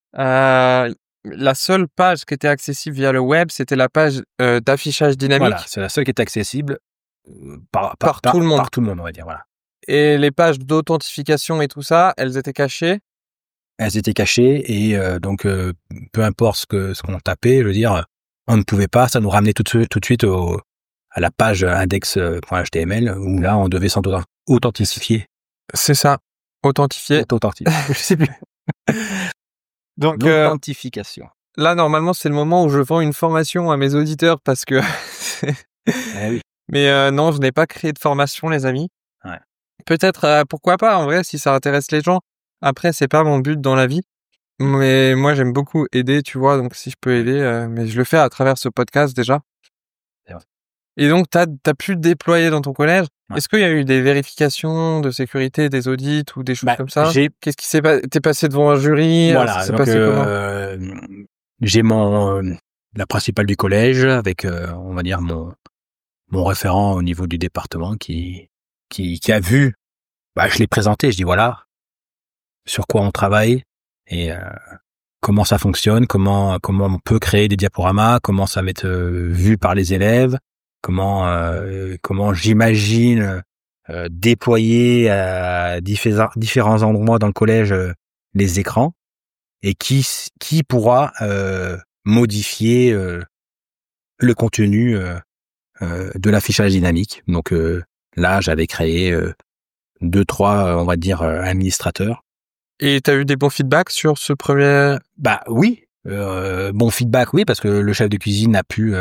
la seule page qui était accessible via le web, c'était la page d'affichage dynamique. Voilà, c'est la seule qui est accessible par tout le monde. Par tout le monde, on va dire, voilà. Et les pages d'authentification et tout ça, elles étaient cachées. Elles étaient cachées et donc peu importe ce qu'on tapait, je veux dire, on ne pouvait pas, ça nous ramenait tout de suite à la page index.html où là on devait s'authentifier. C'est ça, authentifier. Je sais plus. Donc l'authentification. là, normalement, c'est le moment où je vends une formation à mes auditeurs parce que Oui. mais non, je n'ai pas créé de formation, les amis. Ouais. Peut-être, pourquoi pas, en vrai, si ça intéresse les gens. Après, c'est pas mon but dans la vie. Mais moi, j'aime beaucoup aider, tu vois, donc si je peux aider, mais je le fais à travers ce podcast déjà. C'est vrai. Et donc, t'as pu déployer dans ton collège. Ouais. Est-ce qu'il y a eu des vérifications de sécurité, des audits ou des choses comme ça? Qu'est-ce qui s'est passé? T'es passé devant un jury? Voilà, Ça s'est donc passé comment? j'ai la principale du collège avec, on va dire mon référent au niveau du département qui a vu, je l'ai présenté, je dis voilà, sur quoi on travaille et comment ça fonctionne, comment on peut créer des diaporamas, comment ça va être vu par les élèves, comment j'imagine déployer à différents endroits dans le collège les écrans et qui pourra modifier le contenu de l'affichage dynamique. Donc là, j'avais créé 2-3, on va dire, administrateurs. Et t'as eu des bons feedbacks sur ce premier? Oui, bon feedback, oui, parce que le chef de cuisine a pu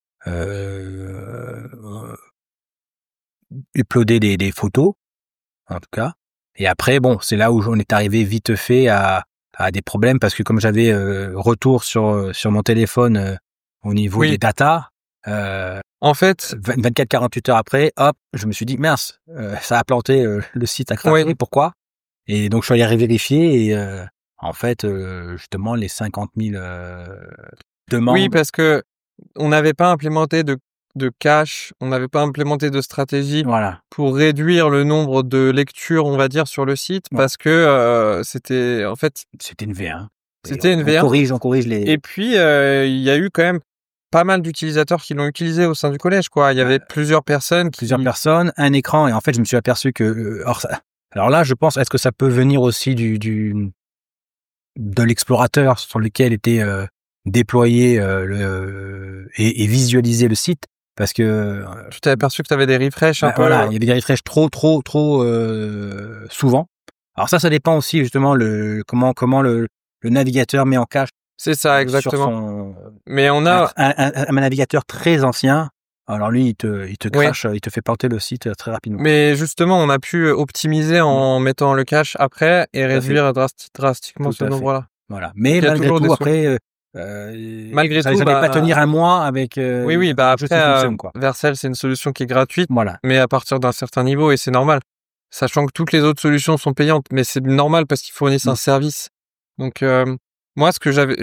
uploader des photos, en tout cas. Et après, bon, c'est là où on est arrivé vite fait à des problèmes parce que comme j'avais retour sur mon téléphone au niveau des datas, en fait, 24-48 heures après, hop, je me suis dit mince, ça a planté le site a craqué. Oui. Pourquoi? Et donc je suis allé vérifier et en fait justement les 50 000 demandes. Oui, parce que on n'avait pas implémenté de cache, on n'avait pas implémenté de stratégie pour réduire le nombre de lectures, on va dire, sur le site, parce que c'était en fait c'était une V1. C'était une V1. On corrige les. Et puis il y a eu quand même pas mal d'utilisateurs qui l'ont utilisé au sein du collège, quoi. Il y avait plusieurs personnes, un écran, et en fait je me suis aperçu que alors là je pense, est-ce que ça peut venir aussi de l'explorateur sur lequel était déployé et visualisé le site, parce que tu t'es aperçu que tu avais des refreshs un peu. Voilà, il y avait des refreshs trop souvent. Alors ça dépend aussi justement comment le navigateur met en cache. C'est ça, exactement. Mais on a un navigateur très ancien. Alors lui, il te crache, il te fait planter le site très rapidement. Mais justement, on a pu optimiser en mettant le cache après et réduire drastiquement ce nombre-là. Voilà. Mais malgré tout, après, malgré tout, pas tenir un mois avec. Oui, après, Vercel, c'est une solution qui est gratuite, mais à partir d'un certain niveau, et c'est normal. Sachant que toutes les autres solutions sont payantes, mais c'est normal parce qu'ils fournissent un service. Donc moi,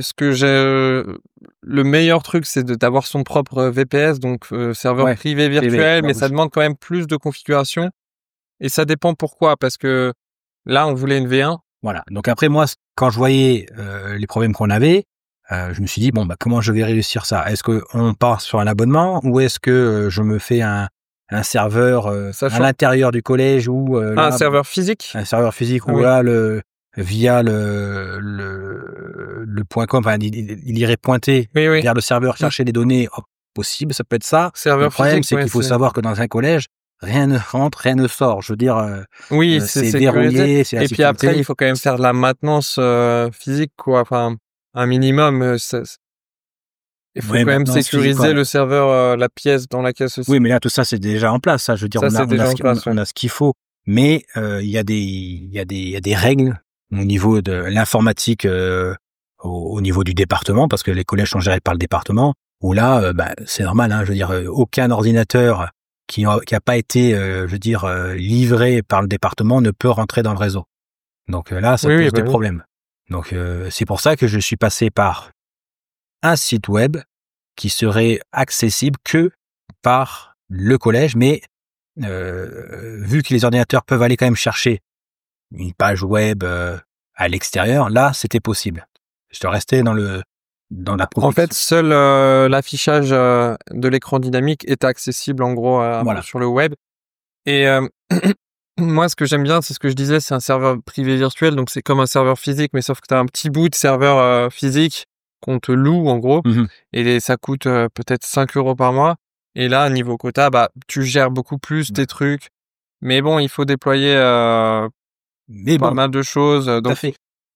le meilleur truc, c'est d'avoir son propre VPS, donc serveur privé virtuel, mais ça demande quand même plus de configuration. Et ça dépend pourquoi, parce que là, on voulait une V1. Voilà. Donc après, moi, quand je voyais les problèmes qu'on avait, je me suis dit comment je vais réussir ça? Est-ce que on part sur un abonnement ou est-ce que je me fais un serveur à l'intérieur du collège ou un serveur physique? Un serveur physique où là via le .com, il irait pointer vers le serveur, chercher des données possibles, ça peut être ça. Le problème, c'est qu'il faut savoir que dans un collège, rien ne rentre, rien ne sort. Je veux dire, c'est verrouillé, c'est la sécurité. Puis après, il faut quand même faire de la maintenance physique, quoi. Enfin, un minimum. Il faut quand même sécuriser le serveur, la pièce dans laquelle se. Oui, mais là, tout ça, c'est déjà en place. Ça, je veux dire, on a ce qu'il faut. Mais il y a des règles au niveau de l'informatique, au niveau du département, parce que les collèges sont gérés par le département. Où là, c'est normal. Je veux dire, aucun ordinateur qui a pas été, livré par le département ne peut rentrer dans le réseau. Donc là, ça pose des problèmes. Donc c'est pour ça que je suis passé par un site web qui serait accessible que par le collège, mais vu que les ordinateurs peuvent aller quand même chercher une page web à l'extérieur, là, c'était possible. Je restais dans la protection. En fait, seul l'affichage de l'écran dynamique est accessible en gros sur le web. Et moi, ce que j'aime bien, c'est ce que je disais, c'est un serveur privé virtuel, donc c'est comme un serveur physique, mais sauf que tu as un petit bout de serveur physique qu'on te loue en gros, et ça coûte peut-être 5 € par mois. Et là, niveau quota, tu gères beaucoup plus tes trucs. Mais bon, il faut déployer pas mal de choses. Donc,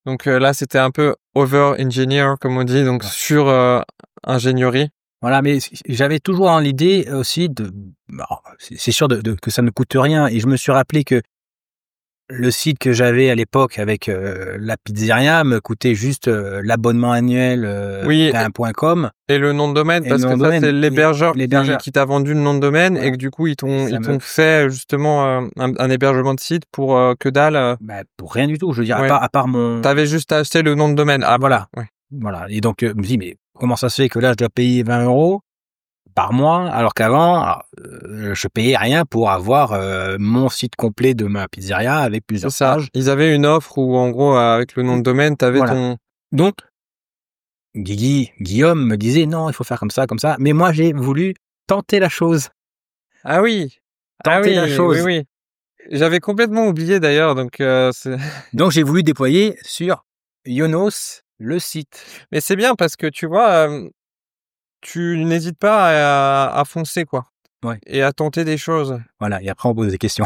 Donc là, c'était un peu over-engineer, comme on dit, donc sur ingénierie. Voilà, mais j'avais toujours dans l'idée aussi c'est sûr que ça ne coûte rien. Et je me suis rappelé que le site que j'avais à l'époque avec la pizzeria me coûtait juste l'abonnement annuel d'un .com. Et le nom de domaine, parce que ça, c'est l'hébergeur qui t'a vendu le nom de domaine, et que du coup, ils t'ont fait justement un hébergement de site pour que dalle. Pour rien du tout, je veux dire, à part mon... T'avais juste acheté le nom de domaine. Ah, voilà. Ouais. Voilà. Et donc, je me dis, mais comment ça se fait que là, je dois payer 20 € par mois, alors qu'avant, je payais rien pour avoir mon site complet de ma pizzeria avec plusieurs pages. Ils avaient une offre où, en gros, avec le nom de domaine, t'avais ton... Donc, Guillaume me disait, non, il faut faire comme ça. Mais moi, j'ai voulu tenter la chose. Ah oui. Tenter la chose. Oui. J'avais complètement oublié d'ailleurs, donc Donc, j'ai voulu déployer sur Yonos le site. Mais c'est bien parce que tu vois, tu n'hésites pas à foncer, quoi. Ouais. Et à tenter des choses. Voilà, et après on pose des questions.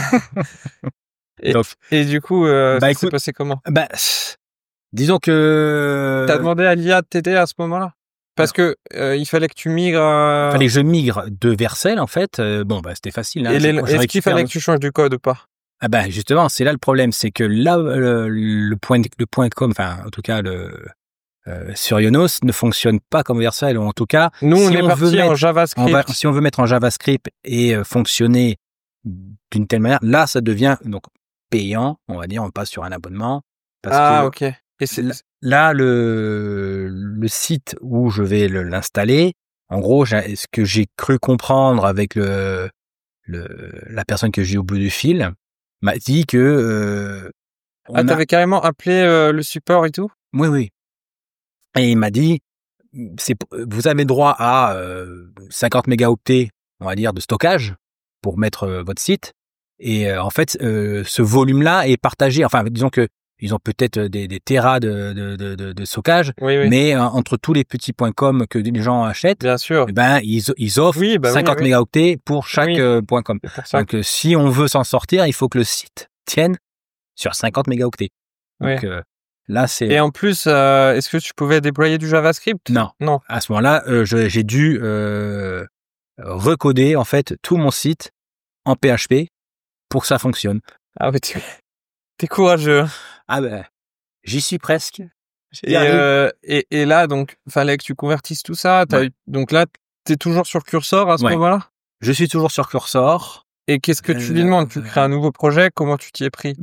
Et du coup, ça s'est passé comment? Disons que... T'as demandé à l'IA de t'aider à ce moment-là? Parce que il fallait que tu migres... Il fallait que je migre de Vercel, en fait. C'était facile. Hein. Est-ce qu'il fallait que tu changes du code ou pas? Justement, c'est là le problème. C'est que là, le point .com, enfin, en tout cas, sur Yonos ne fonctionne pas comme Vercel, ou en tout cas, nous on est parti en JavaScript. Si on veut mettre en JavaScript et fonctionner d'une telle manière, là ça devient donc payant, on va dire, on passe sur un abonnement. Ok. Et là le site où je vais l'installer, en gros, ce que j'ai cru comprendre avec la personne que j'ai eu au bout du fil m'a dit que t'avais carrément appelé le support et tout? Oui. Et il m'a dit, vous avez droit à 50 mégaoctets, on va dire, de stockage pour mettre votre site. Et en fait, ce volume-là est partagé. Enfin, disons que ils ont peut-être des terras de stockage, mais entre tous les petits .com que les gens achètent, bien sûr, ils offrent 50 mégaoctets pour chaque .com. Donc, si on veut s'en sortir, il faut que le site tienne sur 50 mégaoctets. Donc, là, c'est... Et en plus, est-ce que tu pouvais déployer du JavaScript? Non. À ce moment-là, j'ai dû recoder en fait tout mon site en PHP pour que ça fonctionne. Ah ouais, t'es courageux. J'y suis presque. Et là, donc, fallait que tu convertisses tout ça. Donc là, t'es toujours sur Cursor à ce moment-là? Je suis toujours sur Cursor. Et qu'est-ce que tu lui demandes? Tu crées un nouveau projet? Comment tu t'y es pris?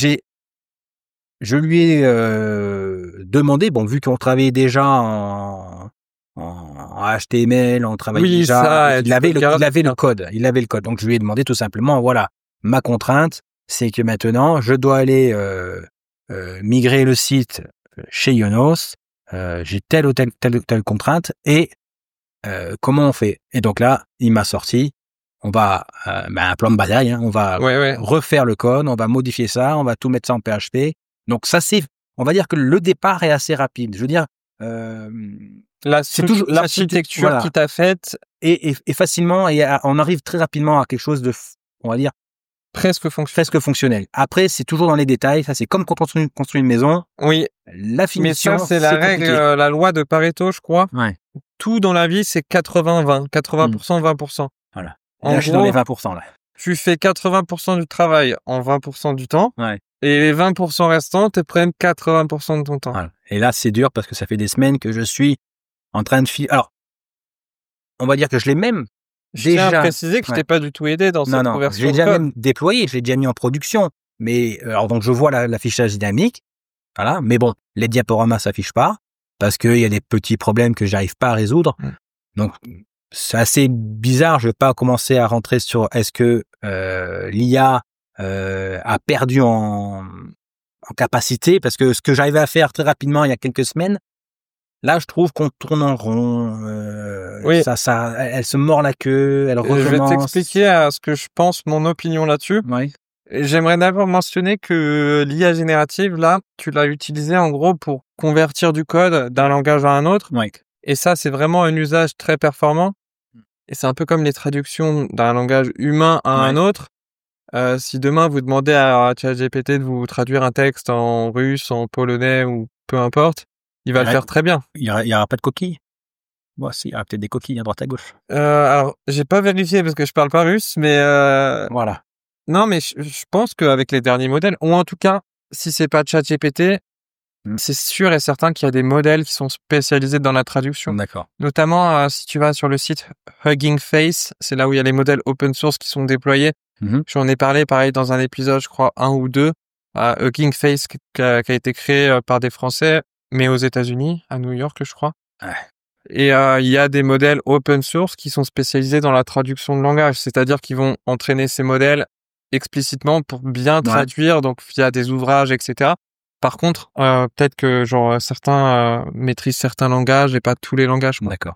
Je lui ai demandé, vu qu'on travaillait déjà en HTML, on travaillait déjà, il avait le code. Donc je lui ai demandé tout simplement, voilà, ma contrainte, c'est que maintenant je dois aller migrer le site chez Yonos. J'ai telle ou telle contrainte et comment on fait? Et donc là, il m'a sorti. On va un plan de bataille. On va refaire le code, on va modifier ça, on va tout mettre ça en PHP. Donc ça on va dire que le départ est assez rapide. Je veux dire, c'est toujours l'architecture qui t'a faite et facilement, et on arrive très rapidement à quelque chose de, on va dire, presque fonctionnel. Après, c'est toujours dans les détails. Ça, c'est comme quand on construit une maison. Oui. La finition, mais ça, c'est la règle, la loi de Pareto, je crois. Ouais. Tout dans la vie, c'est 80-20. 80%, 20%. Voilà. Là, je suis dans les 20%, là. Tu fais 80% du travail en 20% du temps. Ouais. Et les 20% restants te prennent 80% de ton temps. Voilà. Et là, c'est dur parce que ça fait des semaines que je suis en train de Alors, on va dire que je l'ai même déjà... Je tiens à préciser que je t'ai pas du tout aidé dans cette conversion. Je l'ai déjà même déployé, je l'ai déjà mis en production. Mais, donc je vois l'affichage dynamique. Voilà. Mais bon, les diaporamas s'affichent pas parce qu'il y a des petits problèmes que j'arrive pas à résoudre. Donc, c'est assez bizarre. Je vais pas commencer à rentrer sur est-ce que l'IA a perdu en capacité, parce que ce que j'arrivais à faire très rapidement il y a quelques semaines, là je trouve qu'on tourne en rond. Elle se mord la queue, elle recommence. Je vais t'expliquer à ce que je pense, mon opinion là-dessus. J'aimerais d'abord mentionner que l'IA générative, là, tu l'as utilisée en gros pour convertir du code d'un langage à un autre. Et ça, c'est vraiment un usage très performant. Et c'est un peu comme les traductions d'un langage humain à un autre. Si demain vous demandez à ChatGPT de vous traduire un texte en russe, en polonais ou peu importe, il va le faire très bien. Il y aura pas de coquilles? Bon, si, il y aura peut-être des coquilles à droite à gauche. Alors, j'ai pas vérifié parce que je parle pas russe, mais Voilà. non, mais je pense qu'avec les derniers modèles, ou en tout cas, si c'est pas ChatGPT, c'est sûr et certain qu'il y a des modèles qui sont spécialisés dans la traduction. D'accord. Notamment, si tu vas sur le site Hugging Face, c'est là où il y a les modèles open source qui sont déployés. J'en ai parlé, pareil, dans un épisode, je crois, 1 ou 2, Hugging Face qui a été créé par des Français, mais aux États-Unis, à New York, je crois. Ouais. Et il y a des modèles open source qui sont spécialisés dans la traduction de langage, c'est-à-dire qu'ils vont entraîner ces modèles explicitement pour bien traduire, donc via des ouvrages, etc. Par contre, peut-être que genre certains maîtrisent certains langages et pas tous les langages, quoi. D'accord.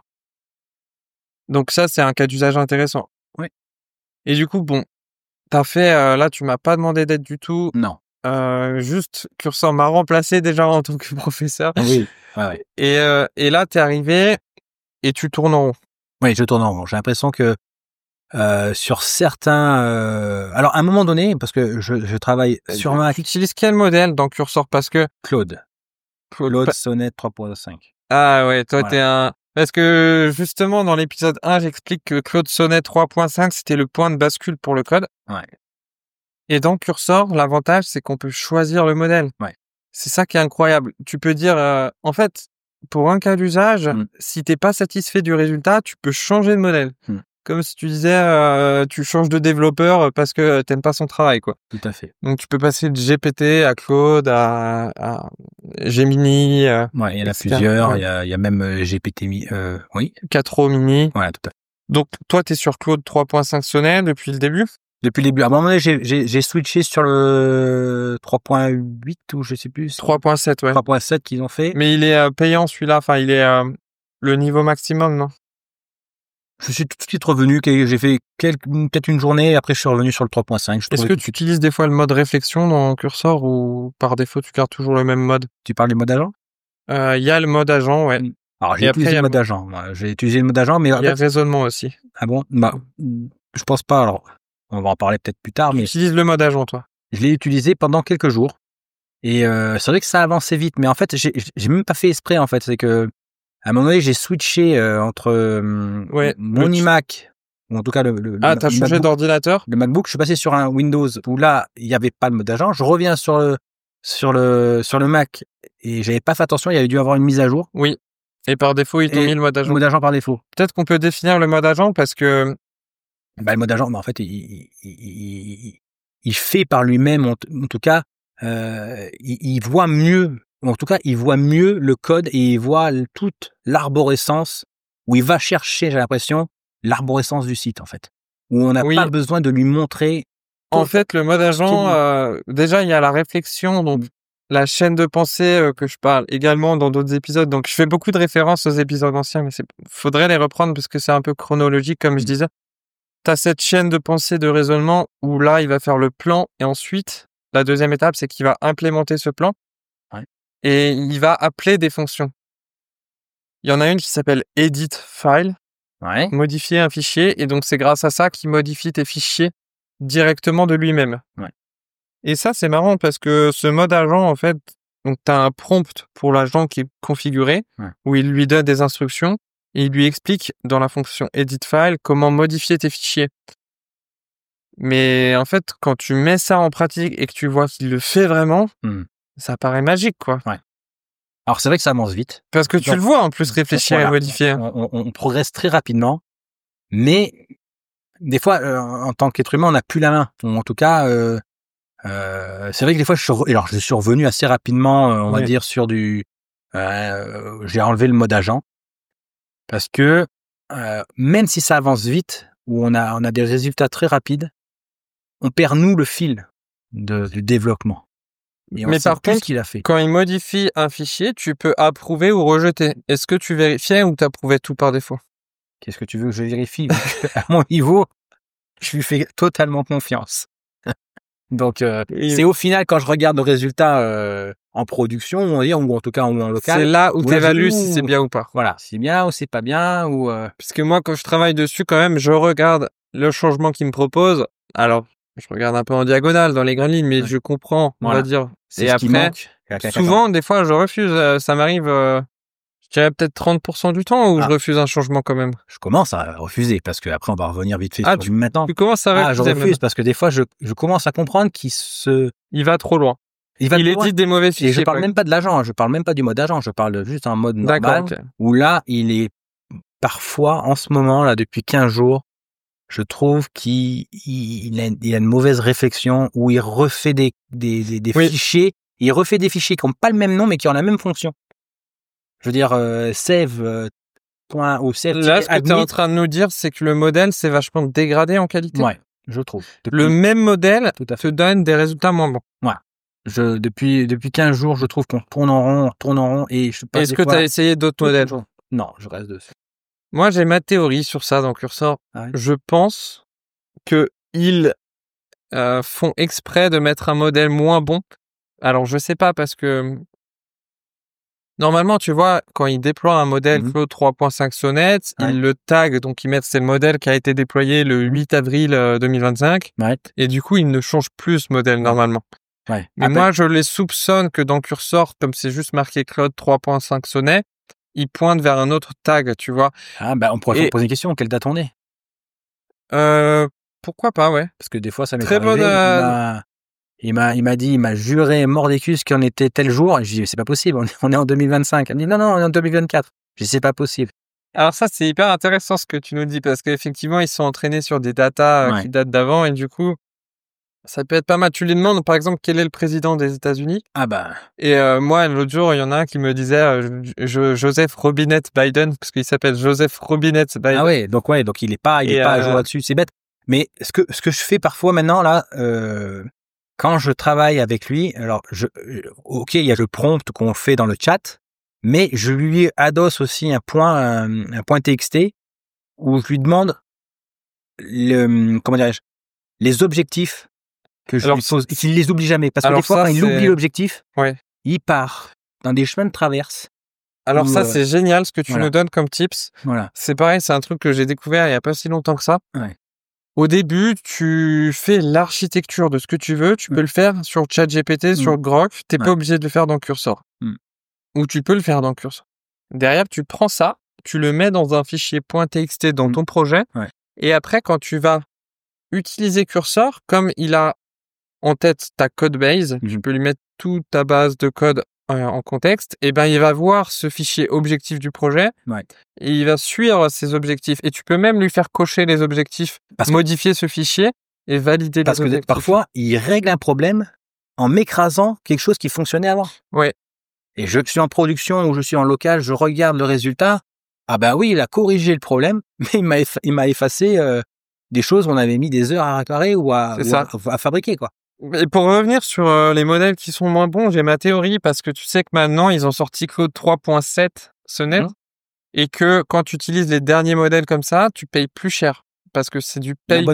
Donc ça, c'est un cas d'usage intéressant. Oui. Et du coup, bon, t'as fait, là, tu m'as pas demandé d'aide du tout. Non. Juste, Cursor m'a remplacé déjà en tant que professeur. Oui. Ouais. Et là, t'es arrivé et tu tournes en rond. Oui, je tourne en rond. J'ai l'impression que sur certains... Alors, à un moment donné, parce que je travaille sur Mac... Tu utilises quel modèle dans Cursor? Parce que... Claude Sonnet 3.5. Ah ouais, toi, Voilà. t'es un... Parce que justement, dans l'épisode 1, j'explique que Claude Sonnet 3.5, c'était le point de bascule pour le code. Ouais. Et dans Cursor, l'avantage, c'est qu'on peut choisir le modèle. Ouais. C'est ça qui est incroyable. Tu peux dire, en fait, pour un cas d'usage, si t'es pas satisfait du résultat, tu peux changer de modèle. Comme si tu disais, tu changes de développeur parce que t'aimes pas son travail, quoi. Tout à fait. Donc, tu peux passer de GPT à Claude, à Gemini. Ouais, il y en a etc. plusieurs. Ouais. Il y a même GPT, oui. 4O Mini. Voilà, tout à fait. Donc, toi, t'es sur Claude 3.5 Sonnet depuis le début? Depuis le début. À un moment donné, j'ai switché sur le 3.8 ou je sais plus. 3.7, ouais. 3.7 qu'ils ont fait. Mais il est payant, celui-là. Enfin, il est le niveau maximum, non? Je suis tout de suite revenu, j'ai fait peut-être une journée, et après je suis revenu sur le 3.5. Est-ce que tu utilises des fois le mode réflexion dans Cursor ou par défaut tu gardes toujours le même mode? Tu parles du mode agent? Il y a le mode agent, ouais. Alors j'ai utilisé le mode agent. J'ai utilisé le mode agent, mais il y a raisonnement aussi. Ah bon? Bah, je pense pas. Alors, on va en parler peut-être plus tard, mais tu utilises le mode agent, toi? Je l'ai utilisé pendant quelques jours. Et c'est vrai que ça avançait vite, mais en fait, j'ai même pas fait exprès. En fait, c'est que à un moment donné, j'ai switché entre mon iMac, ou en tout cas t'as changé d'ordinateur? Le MacBook. Je suis passé sur un Windows où là, il y avait pas le mode agent. Je reviens sur le Mac et j'avais pas fait attention. Il y avait dû avoir une mise à jour. Oui. Et par défaut, ils t'ont mis le mode agent. Le mode agent par défaut. Peut-être qu'on peut définir le mode agent parce que le mode agent, en fait, il fait par lui-même, en tout cas, il voit mieux. En tout cas, il voit mieux le code et il voit toute l'arborescence, où il va chercher, j'ai l'impression, l'arborescence du site, en fait. Où on n'a pas besoin de lui montrer. En fait, le mode agent, déjà, il y a la réflexion, donc la chaîne de pensée que je parle également dans d'autres épisodes. Donc, je fais beaucoup de références aux épisodes anciens, mais faudrait les reprendre parce que c'est un peu chronologique, comme je disais. T'as cette chaîne de pensée, de raisonnement, où là, il va faire le plan et ensuite, la deuxième étape, c'est qu'il va implémenter ce plan. Et il va appeler des fonctions. Il y en a une qui s'appelle edit file, modifier un fichier, et donc c'est grâce à ça qu'il modifie tes fichiers directement de lui-même. Et ça, c'est marrant parce que ce mode agent, en fait, donc t'as un prompt pour l'agent qui est configuré, où il lui donne des instructions, et il lui explique dans la fonction edit file comment modifier tes fichiers. Mais en fait, quand tu mets ça en pratique et que tu vois qu'il le fait vraiment, ça paraît magique, quoi. Alors c'est vrai que ça avance vite. Parce que tu le vois en plus réfléchir et modifier. On progresse très rapidement, mais des fois, en tant qu'être humain, on n'a plus la main. En tout cas, c'est vrai que des fois, je suis revenu assez rapidement, on va dire, sur du... j'ai enlevé le mode agent, parce que même si ça avance vite, où on a des résultats très rapides, on perd, nous, le fil du développement. Et mais par contre, qu'il a fait. Quand il modifie un fichier, tu peux approuver ou rejeter. Est-ce que tu vérifiais ou t'approuvais tout par défaut? Qu'est-ce que tu veux que je vérifie? À mon niveau, je lui fais totalement confiance. Donc, c'est au final, quand je regarde le résultat en production, on va dire, ou en tout cas en local. C'est là où tu évalues si c'est bien ou pas. Voilà, si c'est bien ou c'est pas bien. Ou Puisque moi, quand je travaille dessus, quand même, je regarde le changement qu'il me propose. Alors, je regarde un peu en diagonale dans les grandes lignes, mais Ouais. je comprends, on Voilà. va dire. C'est Et ce qui après, manque. souvent, des fois, je refuse. Ça m'arrive, je dirais peut-être 30% du temps où je Ah. refuse un changement quand même. Je commence à refuser parce que après on va revenir vite fait Ah, sur maintenant. Tu commences à Ah, je refuser refuse même. parce que des fois je commence à comprendre Il va trop loin. il va Il trop loin. édite des mauvais Et je fichiers. parle même pas de l'agent, je parle même pas du mode agent, je parle de juste un mode D'accord, normal ok. où là, il est parfois en ce moment là depuis 15 jours, je trouve qu'il a une mauvaise réflexion où il refait des Oui. fichiers, il refait des fichiers qui ont pas le même nom mais qui ont la même fonction. Je veux dire save point ou save Là, ce que tu es en admit. train de nous dire, c'est que le modèle s'est vachement dégradé en qualité. Ouais, je trouve. Le même modèle Tout à fait. te donne des résultats moins bons. Depuis 15 jours, je trouve qu'on tourne en rond et je passe Est-ce des que tu fois as essayé d'autres modèles? Non, je reste dessus. Moi, j'ai ma théorie sur ça dans Cursor. Ah ouais? Je pense que ils font exprès de mettre un modèle moins bon. Alors, je sais pas parce que normalement, tu vois, quand ils déploient un modèle Mhm. Claude 3.5 Sonnet, Ouais. ils le taguent, donc ils mettent c'est le modèle qui a été déployé le 8 avril 2025, Ouais. et du coup, ils ne changent plus ce modèle normalement. Ouais. Mais moi, je les soupçonne que dans Cursor, comme c'est juste marqué Claude 3.5 Sonnet, ils pointent vers un autre tag, tu vois. Ah, bah, on pourrait poser une question. Quelle date on est? Pourquoi pas, ouais. Parce que des fois, ça m'est Très arrivé. bonne, Il m'a juré mordicus qu'on était tel jour. Et je dis, c'est pas possible. On est en 2025. Elle me dit, non, on est en 2024. Je dis, c'est pas possible. Alors ça, c'est hyper intéressant ce que tu nous dis, parce qu'effectivement, ils sont entraînés sur des datas Ouais. qui datent d'avant, et du coup, ça peut être pas mal. Tu les demandes, par exemple, quel est le président des États-Unis? Ah, bah. Et moi, l'autre jour, il y en a un qui me disait Joseph Robinette Biden, parce qu'il s'appelle Joseph Robinette Biden. Ah ouais, donc il est pas à jour là-dessus. C'est bête. Mais ce que je fais parfois maintenant, là, quand je travaille avec lui, alors ok, il y a le prompt qu'on fait dans le chat, mais je lui adosse aussi un point TXT où je lui demande comment dirais-je, les objectifs que je lui pose et qu'il les oublie jamais. Parce que des fois, quand il oublie l'objectif, il part dans des chemins de traverse. Alors ça, c'est génial ce que tu nous donnes comme tips. Voilà. C'est pareil, c'est un truc que j'ai découvert il y a pas si longtemps que ça. Ouais. Au début, tu fais l'architecture de ce que tu veux. Tu peux le faire sur ChatGPT, sur Grok. T'es pas obligé de le faire dans Cursor. Ou tu peux le faire dans Cursor. Derrière, tu prends ça, tu le mets dans un fichier .txt dans ton projet. Ouais. Et après, quand tu vas utiliser Cursor, comme il a en tête ta code base, tu peux lui mettre toute ta base de code en contexte, et ben il va voir ce fichier objectif du projet, et il va suivre ces objectifs. Et tu peux même lui faire cocher les objectifs, modifier ce fichier et valider les objectifs. Parce que parfois, il règle un problème en m'écrasant quelque chose qui fonctionnait avant. Ouais. Et je suis en production ou je suis en local, je regarde le résultat. Ah bah oui, il a corrigé le problème, mais il m'a effacé des choses où on avait mis des heures à réparer ou à fabriquer, quoi. Et pour revenir sur les modèles qui sont moins bons, j'ai ma théorie, parce que tu sais que maintenant, ils ont sorti Claude 3.7 Sonnet, et que quand tu utilises les derniers modèles comme ça, tu payes plus cher, parce que c'est du pay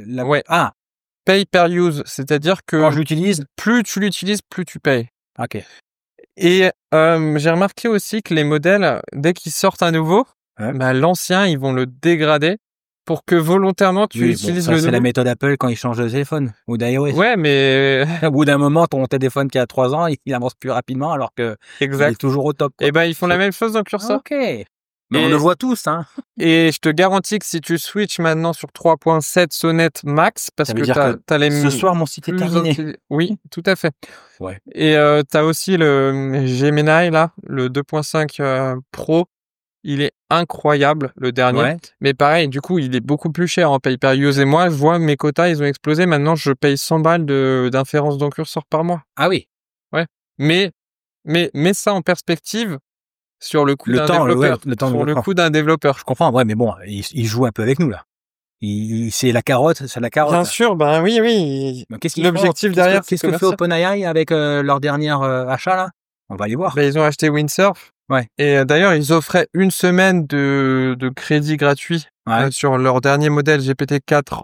per use, c'est-à-dire que quand je l'utilise, plus tu l'utilises, plus tu payes. Ok. Et j'ai remarqué aussi que les modèles, dès qu'ils sortent un nouveau, l'ancien, ils vont le dégrader pour que volontairement tu utilises le nouveau. C'est la méthode Apple quand ils changent de téléphone ou d'iOS. Ouais, mais au bout d'un moment, ton téléphone qui a 3 ans, il avance plus rapidement alors que il est toujours au top, quoi. Et ben ils font la même chose dans Cursor. Ok. Mais on le voit tous, hein. Et je te garantis que si tu switches maintenant sur 3.7 Sonnet Max, parce que t'as les... Ce soir, mon site est terminé. Oui, tout à fait. Ouais. Et t'as aussi le Gemini, là, le 2.5 Pro. Il est incroyable, le dernier. Ouais. Mais pareil, du coup, il est beaucoup plus cher en pay-per-use. Et moi, je vois mes quotas, ils ont explosé. Maintenant, je paye 100 balles d'inférence dans Cursor par mois. Ah oui. Ouais. Mais ça en perspective sur le coût d'un développeur. Sur le coût d'un développeur. Je comprends. Ouais, mais bon, il joue un peu avec nous, là. C'est la carotte, Bien sûr, ben oui. L'objectif derrière, qu'est-ce que fait OpenAI avec leur dernier achat, là? On va aller voir. Ben, ils ont acheté Windsurf. Ouais. Et d'ailleurs, ils offraient une semaine de crédit gratuit sur leur dernier modèle GPT-4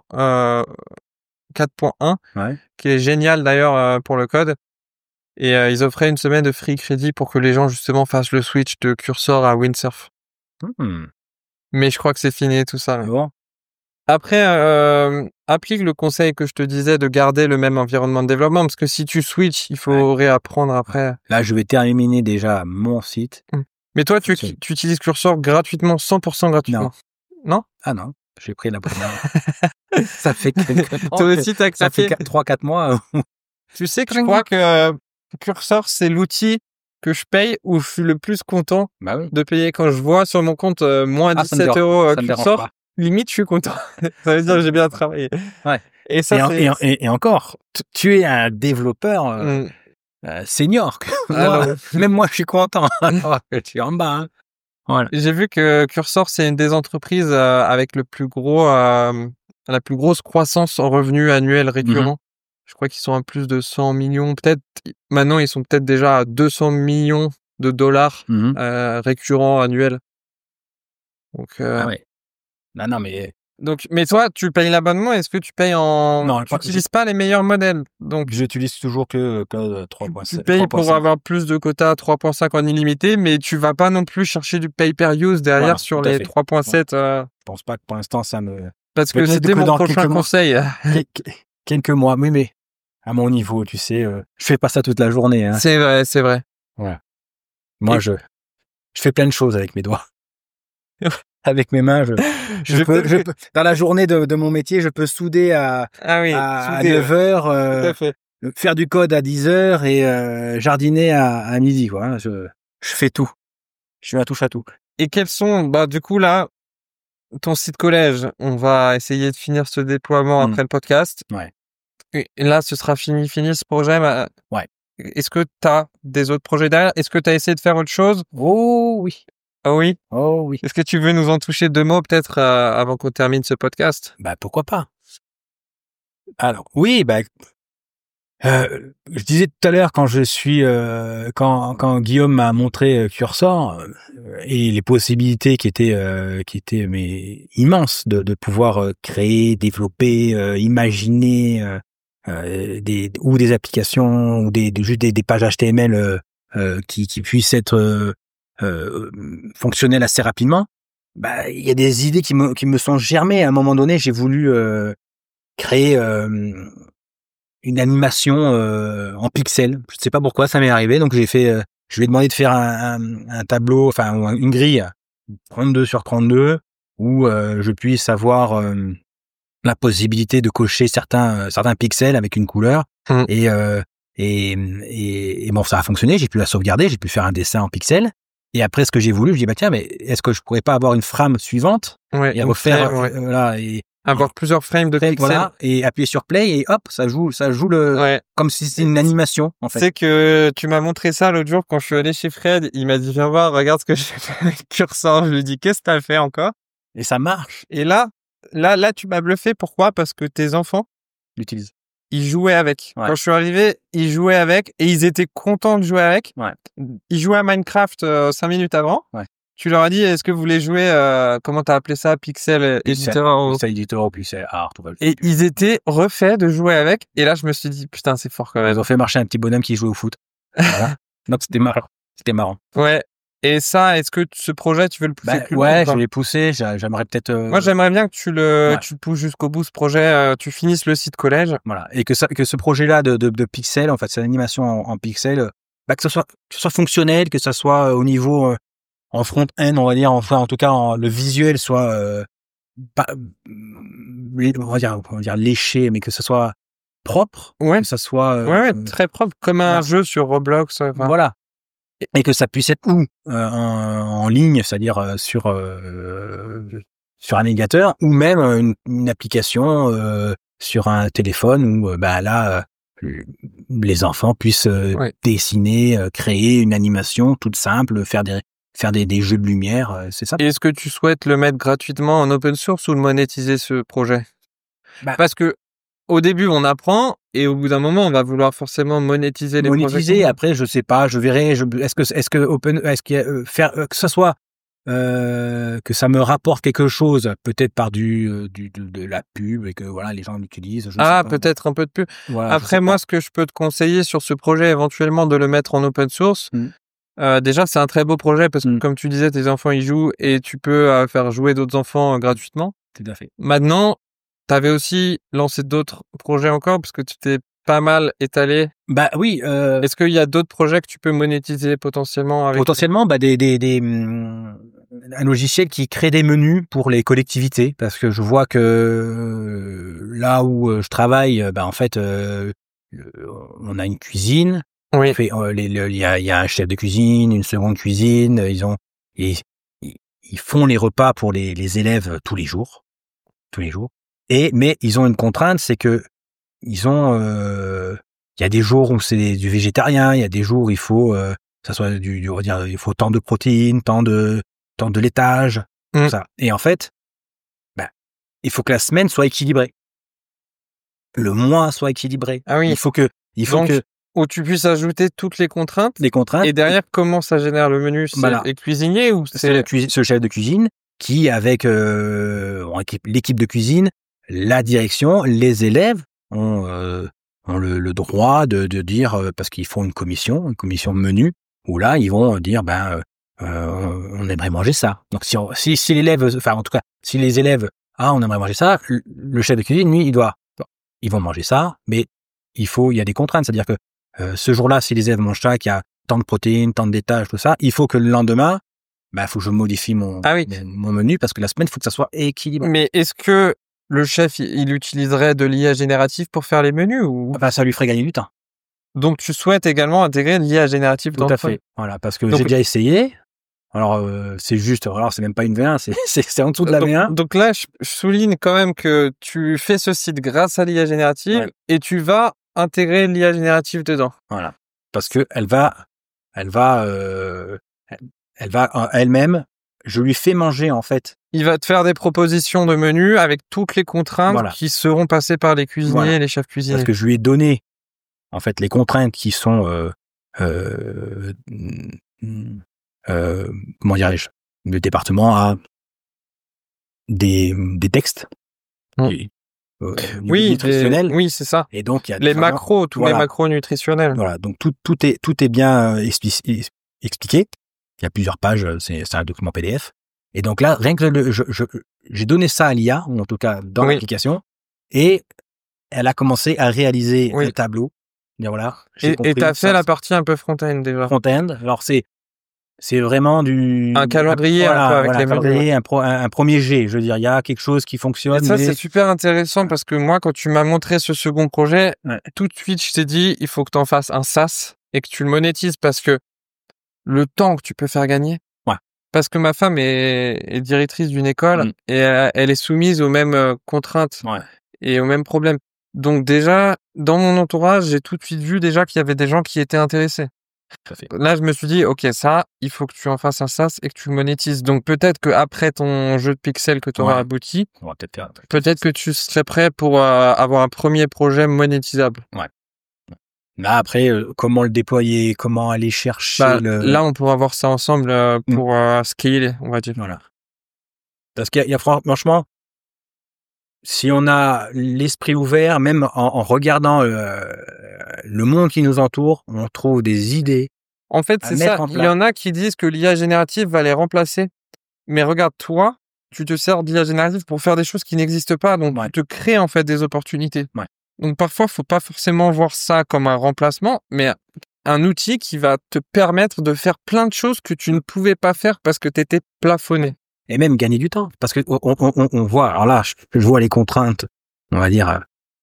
4.1, qui est génial d'ailleurs pour le code. Et ils offraient une semaine de free crédit pour que les gens justement fassent le switch de Cursor à Windsurf. Mais je crois que c'est fini tout ça. Bon. Après, applique le conseil que je te disais de garder le même environnement de développement, parce que si tu switches, il faut réapprendre après. Là, je vais terminer déjà mon site. Mais toi, tu utilises Cursor gratuitement, 100% gratuitement. Non? Ah non, j'ai pris l'abonnement. Ça fait quelques temps. Toi aussi, ça fait 3-4 mois. Tu sais que je crois que Cursor, c'est l'outil que je paye où je suis le plus content de payer. Quand je vois sur mon compte moins 17 € Cursor, limite, je suis content. Ça veut dire que j'ai bien travaillé. Ouais. Et ça, et encore, tu es un développeur senior. Même moi, je suis content. Alors que tu es en bas. Hein. Voilà. J'ai vu que Cursor, c'est une des entreprises avec la plus grosse croissance en revenus annuels récurrents. Je crois qu'ils sont à plus de 100 millions. Peut-être, maintenant, ils sont peut-être déjà à 200 millions de dollars récurrents annuels. Donc, ah ouais. Non, mais... Donc, mais toi, tu payes l'abonnement, est-ce que tu payes Non, tu n'utilises pas les meilleurs modèles? Donc, j'utilise toujours que 3.5. Tu payes pour avoir plus de quotas 3.5 en illimité, mais tu vas pas non plus chercher du pay-per-use derrière sur les 3.7. Je pense pas que pour l'instant, ça me... Parce que c'était mon prochain conseil. Quelques mois, oui, mais à mon niveau, tu sais, je fais pas ça toute la journée. Hein. C'est vrai, c'est vrai. Voilà. Moi, je fais plein de choses avec mes doigts. Avec mes mains, je peux, dans la journée de mon métier, je peux souder à 9h, faire du code à 10h et jardiner à midi, quoi. Je fais tout. Je suis un touche à tout. Et quels sont, du coup, là, ton site collège, on va essayer de finir ce déploiement après le podcast. Ouais. Et là, ce sera fini ce projet. Ouais. Est-ce que tu as des autres projets derrière? Est-ce que tu as essayé de faire autre chose? Oh oui. Ah oui? Oh oui. Est-ce que tu veux nous en toucher 2 mots peut-être avant qu'on termine ce podcast? Pourquoi pas? Alors oui, je disais tout à l'heure quand je suis quand Guillaume m'a montré Cursor et les possibilités qui étaient mais immenses de pouvoir créer, développer, imaginer des applications ou juste des pages HTML qui puissent être fonctionnelles assez rapidement. Il y a des idées qui me sont germées. À un moment donné, j'ai voulu créer une animation en pixels. Je sais pas pourquoi ça m'est arrivé, donc j'ai fait. Je lui ai demandé de faire un tableau, enfin une grille 32 sur 32 où je puisse avoir la possibilité de cocher certains pixels avec une couleur et bon, ça a fonctionné. J'ai pu la sauvegarder, j'ai pu faire un dessin en pixels. Et après, ce que j'ai voulu, je dis tiens, mais est-ce que je pourrais pas avoir une frame suivante et refaire voilà et avoir plusieurs frames de pixels, voilà, et appuyer sur play et hop, ça joue comme si c'était une animation en fait. C'est que tu m'as montré ça l'autre jour quand je suis allé chez Fred, il m'a dit viens voir, regarde ce que j'ai fait avec Cursor. Je lui ai dit qu'est-ce que t'as fait encore? Et ça marche. Et là tu m'as bluffé. Pourquoi? Parce que tes enfants l'utilisent. Ils jouaient avec. Ouais. Quand je suis arrivé, ils jouaient avec et ils étaient contents de jouer avec. Ouais. Ils jouaient à Minecraft 5 minutes avant. Ouais. Tu leur as dit, est-ce que vous voulez jouer, comment t'as appelé ça, Pixel Editor? Pixel Editor ou Pixel Art. Et ils étaient refaits de jouer avec. Et là, je me suis dit, putain, c'est fort quand même. Ils ont fait marcher un petit bonhomme qui jouait au foot. Voilà. Donc c'était marrant. Ouais. Et ça, est-ce que ce projet, tu veux le pousser plus loin? Ouais, je vais pousser. J'aimerais peut-être. Moi, j'aimerais bien que tu le pousses jusqu'au bout, ce projet. Tu finisses le site collège. Voilà. Et que ce projet-là de pixels, en fait, cette animation en pixels, que ce soit fonctionnel, que ça soit au niveau en front-end, on va dire, enfin, en tout cas, le visuel soit pas, on va dire léché, mais que ça soit propre. Ouais. Que ça soit très propre, comme un jeu sur Roblox. Voilà. Et que ça puisse être en ligne, c'est-à-dire sur un navigateur, ou même une application sur un téléphone où les enfants puissent dessiner, créer une animation toute simple, faire des jeux de lumière, c'est ça. Et est-ce que tu souhaites le mettre gratuitement en open source ou le monétiser, ce projet? Parce que au début, on apprend et au bout d'un moment, on va vouloir forcément monétiser les projets. Après, je sais pas, je verrai. Est-ce que faire que ça soit que ça me rapporte quelque chose, peut-être par de la pub et que voilà les gens l'utilisent. Peut-être un peu de pub. Voilà, après, moi, ce que je peux te conseiller sur ce projet, éventuellement, de le mettre en open source. Déjà, c'est un très beau projet parce que, comme tu disais, tes enfants y jouent et tu peux faire jouer d'autres enfants gratuitement. Tout à fait. Maintenant, tu avais aussi lancé d'autres projets encore parce que tu t'es pas mal étalé. Bah oui. Est-ce qu'il y a d'autres projets que tu peux monétiser potentiellement avec? Potentiellement, un logiciel qui crée des menus pour les collectivités, parce que je vois que là où je travaille, en fait, on a une cuisine. Oui. Il y a un chef de cuisine, une seconde cuisine. Ils font les repas pour les élèves tous les jours. Mais ils ont une contrainte, c'est que il y a des jours où c'est du végétarien, il y a des jours où il faut ça soit on va dire, il faut tant de protéines, tant de laitage, tout ça. Et en fait, il faut que la semaine soit équilibrée. Le mois soit équilibré. Ah oui. Il faut que où tu puisses ajouter toutes les contraintes. Et derrière, comment ça génère le menu? C'est les cuisiniers ou c'est le chef de cuisine qui, avec l'équipe de cuisine, la direction, les élèves ont le droit de dire, parce qu'ils font une commission menu, où là ils vont dire on aimerait manger ça. Donc si l'élève, enfin en tout cas si les élèves on aimerait manger ça, le chef de cuisine lui ils vont manger ça, mais il y a des contraintes, c'est-à-dire que ce jour-là, si les élèves mangent ça, qu'il y a tant de protéines, tant de laitage, tout ça, il faut que le lendemain, faut que je modifie mon menu, parce que la semaine, il faut que ça soit équilibré. Mais est-ce que le chef, il utiliserait de l'IA générative pour faire les menus ou? Ça lui ferait gagner du temps. Donc tu souhaites également intégrer l'IA générative dans le projet? Tout à fait. Voilà, parce que j'ai déjà essayé. Alors c'est même pas une V1, c'est en dessous de la V1. Donc là, je souligne quand même que tu fais ce site grâce à l'IA générative et tu vas intégrer l'IA générative dedans. Voilà, parce que elle va elle-même. Je lui fais manger en fait. Il va te faire des propositions de menus avec toutes les contraintes qui seront passées par les cuisiniers et les chefs cuisiniers. Parce que je lui ai donné en fait les contraintes qui sont comment dirais-je, le département a des textes nutritionnels. Oui, c'est ça. Et donc il y a les macros, tous les macros nutritionnels. Voilà, donc tout est bien expliqué. Il y a plusieurs pages, c'est un document PDF. Et donc là, rien que j'ai donné ça à l'IA, ou en tout cas dans l'application, et elle a commencé à réaliser le tableau. Et voilà. Et t'as fait la partie un peu front-end déjà. Front-end. Alors c'est vraiment un calendrier un peu avec les calendrier, un premier jet. Je veux dire, il y a quelque chose qui fonctionne. Et ça, c'est super intéressant parce que moi, quand tu m'as montré ce second projet, tout de suite, je t'ai dit, il faut que tu en fasses un SaaS et que tu le monétises parce que le temps que tu peux faire gagner. Parce que ma femme est directrice d'une école et elle est soumise aux mêmes contraintes et aux mêmes problèmes. Donc déjà, dans mon entourage, j'ai tout de suite vu déjà qu'il y avait des gens qui étaient intéressés. Là, je me suis dit, ok, ça, il faut que tu en fasses un SaaS et que tu le monétises. Donc peut-être que après ton jeu de pixels que tu auras abouti, on va peut-être faire peut-être que tu serais prêt pour avoir un premier projet monétisable. Là, après, comment le déployer, comment aller chercher Là, on pourra voir ça ensemble pour scaler, on va dire. Voilà. Parce qu'il y a franchement, si on a l'esprit ouvert, même en regardant le monde qui nous entoure, on trouve des idées. En fait, c'est ça. Il y en a qui disent que l'IA générative va les remplacer. Mais regarde, toi, tu te sers d'IA générative pour faire des choses qui n'existent pas. Donc, tu te crées en fait des opportunités. Donc, parfois, faut pas forcément voir ça comme un remplacement, mais un outil qui va te permettre de faire plein de choses que tu ne pouvais pas faire parce que tu étais plafonné. Et même gagner du temps. Parce que on voit, alors là, je vois les contraintes, on va dire,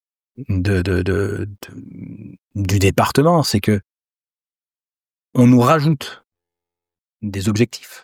du département, c'est que on nous rajoute des objectifs.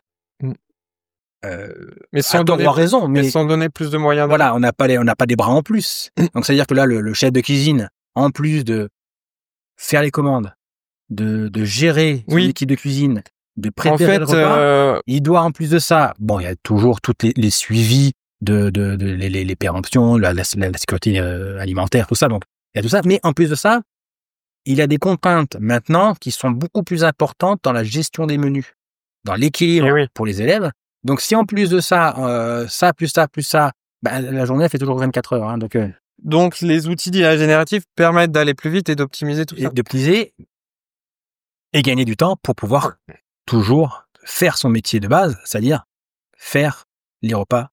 Mais sans donner raison, mais sans donner plus de moyens. Voilà, on n'a pas des bras en plus. Donc c'est à dire que là, le chef de cuisine, en plus de faire les commandes, de gérer son équipe de cuisine, de préparer le repas, il doit en plus de ça. Bon, il y a toujours toutes les suivis les péremptions, la sécurité alimentaire, tout ça. Donc il y a tout ça. Mais en plus de ça, il a des contraintes maintenant qui sont beaucoup plus importantes dans la gestion des menus, dans l'équilibre pour les élèves. Donc, si en plus de ça, ça plus ça, la journée elle fait toujours 24 heures. Hein, donc, les outils d'IA générative permettent d'aller plus vite et d'optimiser tout ça. D'optimiser et gagner du temps pour pouvoir toujours faire son métier de base, c'est-à-dire faire les repas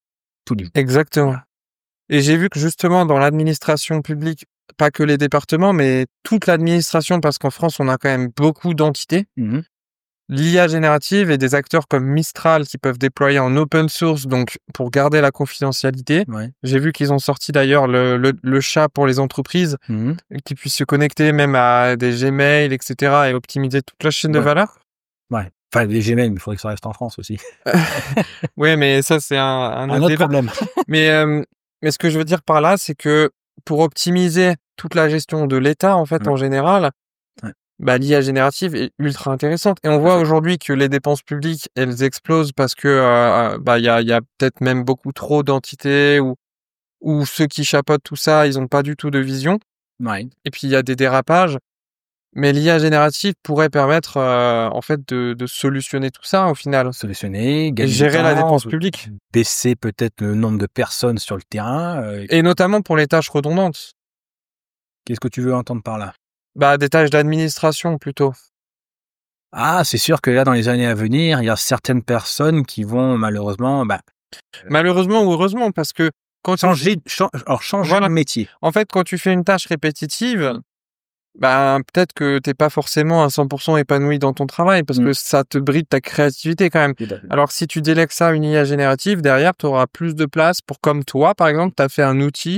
tous les jours. Exactement. Et j'ai vu que justement dans l'administration publique, pas que les départements, mais toute l'administration, parce qu'en France, on a quand même beaucoup d'entités, l'IA générative et des acteurs comme Mistral qui peuvent déployer en open source, donc pour garder la confidentialité. Ouais. J'ai vu qu'ils ont sorti d'ailleurs le chat pour les entreprises, qui puissent se connecter même à des Gmail, etc. et optimiser toute la chaîne de valeur. Ouais. Enfin, les Gmail, il faudrait que ça reste en France aussi. Ouais, mais ça, c'est un Un autre débat. problème. Mais ce que je veux dire par là, c'est que pour optimiser toute la gestion de l'État, en fait, en général, l'IA générative est ultra intéressante. Et on voit aujourd'hui que les dépenses publiques, elles explosent parce que y a peut-être même beaucoup trop d'entités ou ceux qui chapeautent tout ça, ils ont pas du tout de vision. Ouais. Et puis il y a des dérapages. Mais l'IA générative pourrait permettre en fait de solutionner tout ça au final. Solutionner, Et gagner du gérer la temps, dépense publique. baisser peut-être le nombre de personnes sur le terrain. Et notamment pour les tâches redondantes. Qu'est-ce que tu veux entendre par là? Des tâches d'administration plutôt. Ah, c'est sûr que là, dans les années à venir, il y a certaines personnes qui vont malheureusement Malheureusement ou heureusement, parce que quand changer Voilà. de métier. En fait, quand tu fais une tâche répétitive, peut-être que t'es pas forcément à 100% épanoui dans ton travail, parce que ça te bride ta créativité quand même. Alors si tu délègues ça à une IA générative, derrière, tu auras plus de place pour, comme toi, par exemple, tu as fait un outil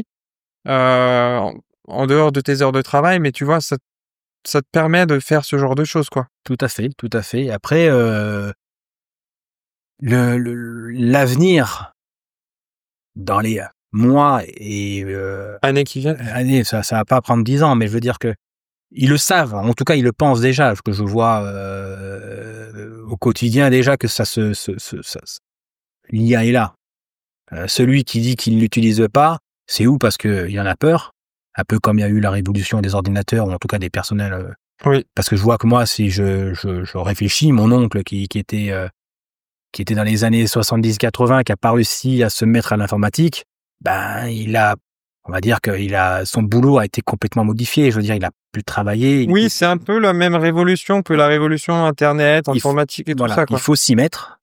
en dehors de tes heures de travail, mais tu vois, ça te permet de faire ce genre de choses, quoi. Tout à fait, tout à fait. Après, l'avenir dans les mois et Années qui viennent. années, ça va pas prendre 10 ans, mais je veux dire que ils le savent. En tout cas, ils le pensent déjà. Ce que je vois au quotidien déjà que l'IA est là. Celui qui dit qu'il ne l'utilise pas, c'est où parce que il y en a peur. Un peu comme il y a eu la révolution des ordinateurs ou en tout cas des personnels. Oui. Parce que je vois que moi, si je réfléchis, mon oncle qui était dans les années 70-80, qui a pas réussi à se mettre à l'informatique, on va dire son boulot a été complètement modifié. Je veux dire, il a plus travaillé. Oui, c'est un peu la même révolution que la révolution Internet, informatique et tout ça, quoi. Il faut s'y mettre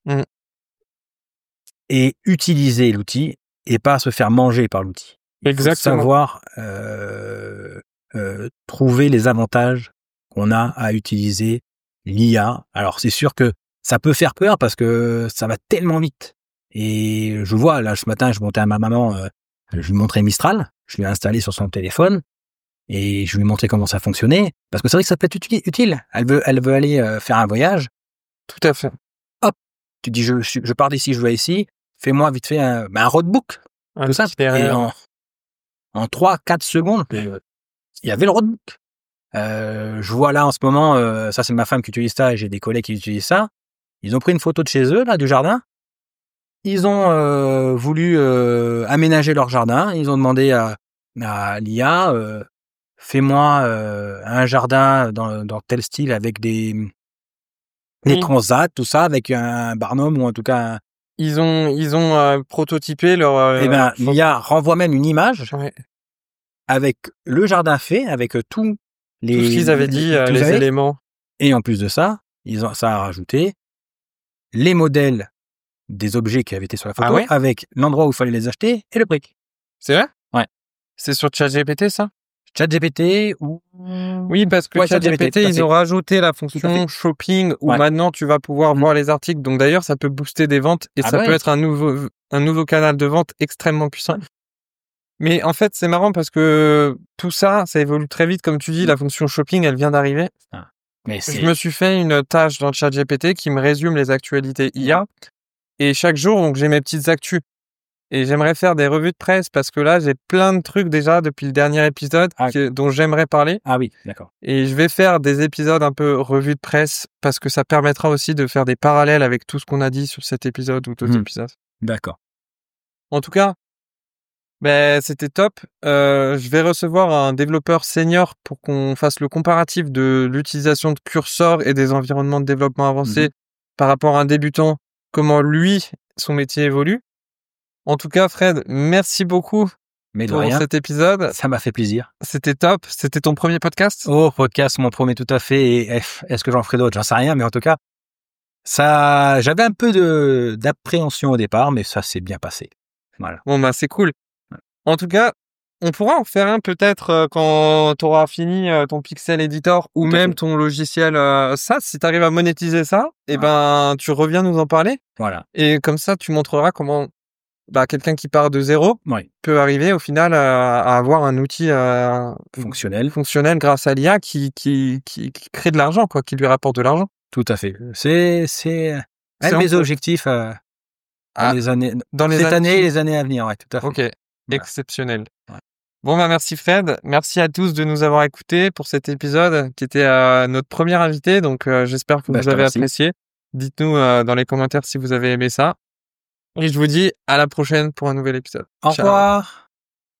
et utiliser l'outil et pas se faire manger par l'outil. Il faut savoir trouver les avantages qu'on a à utiliser l'IA. Alors, c'est sûr que ça peut faire peur parce que ça va tellement vite. Et je vois, là, ce matin, je montais à ma maman, je lui montrais Mistral, je lui ai installé sur son téléphone et je lui ai montré comment ça fonctionnait. Parce que c'est vrai que ça peut être utile. Elle veut aller faire un voyage. Tout à fait. Hop, tu dis, je pars d'ici, je vais ici. Fais-moi vite fait un roadbook. Tout ça. Et en 3-4 secondes, il y avait le roadbook. Je vois là en ce moment, ça c'est ma femme qui utilise ça et j'ai des collègues qui utilisent ça. Ils ont pris une photo de chez eux, là, du jardin. Ils ont voulu aménager leur jardin. Ils ont demandé à l'IA, fais-moi un jardin dans tel style avec des transats, tout ça, avec un barnum ou en tout cas Ils ont prototypé leur... l'IA renvoie même une image avec le jardin fait, avec tout ce qu'ils avaient dit, les éléments. Et en plus de ça, ça a rajouté les modèles des objets qui avaient été sur la photo avec l'endroit où il fallait les acheter et le prix. C'est vrai? Ouais. C'est sur ChatGPT, ça? ChatGPT ou... Oui, parce que ChatGPT, ils ont rajouté la fonction shopping où maintenant tu vas pouvoir voir les articles. Donc d'ailleurs, ça peut booster des ventes et ça peut être un nouveau canal de vente extrêmement puissant. Mais en fait, c'est marrant parce que tout ça évolue très vite. Comme tu dis, la fonction shopping, elle vient d'arriver. Je me suis fait une tâche dans ChatGPT qui me résume les actualités IA. Et chaque jour, donc, j'ai mes petites actus. Et j'aimerais faire des revues de presse parce que là, j'ai plein de trucs déjà depuis le dernier épisode dont j'aimerais parler. Ah oui, d'accord. Et je vais faire des épisodes un peu revues de presse parce que ça permettra aussi de faire des parallèles avec tout ce qu'on a dit sur cet épisode ou d'autres épisodes. D'accord. En tout cas, c'était top. Je vais recevoir un développeur senior pour qu'on fasse le comparatif de l'utilisation de curseurs et des environnements de développement avancé par rapport à un débutant, comment lui, son métier évolue. En tout cas, Fred, merci beaucoup pour cet épisode. Ça m'a fait plaisir. C'était top. C'était ton premier podcast? Oh, podcast, mon premier, tout à fait. Et est-ce que j'en ferai d'autres? J'en sais rien, mais en tout cas, j'avais un peu d'appréhension au départ, mais ça s'est bien passé. Voilà. Bon, bah, c'est cool. Ouais. En tout cas, on pourra en faire un peut-être quand tu auras fini ton Pixel Editor ou Tout à même fait. ton logiciel SaaS. Si tu arrives à monétiser ça, et Ouais. ben, tu reviens nous en parler. Voilà. Et comme ça, tu montreras comment quelqu'un qui part de zéro Oui. peut arriver au final à avoir un outil Fonctionnel. grâce à l'IA qui crée de l'argent, quoi, qui lui rapporte de l'argent. Tout à fait. C'est un C'est de mes en- objectifs dans Ah, les années, dans les cette années année et qui- les années à venir. Ouais, tout à fait. Ok, Voilà. exceptionnel. Ouais. Bon, bah, merci Fred. Merci à tous de nous avoir écoutés pour cet épisode qui était notre premier invité. Donc, j'espère que Bah, vous je te avez remercie. apprécié. Dites-nous dans les commentaires si vous avez aimé ça. Et je vous dis à la prochaine pour un nouvel épisode. Au Ciao. revoir.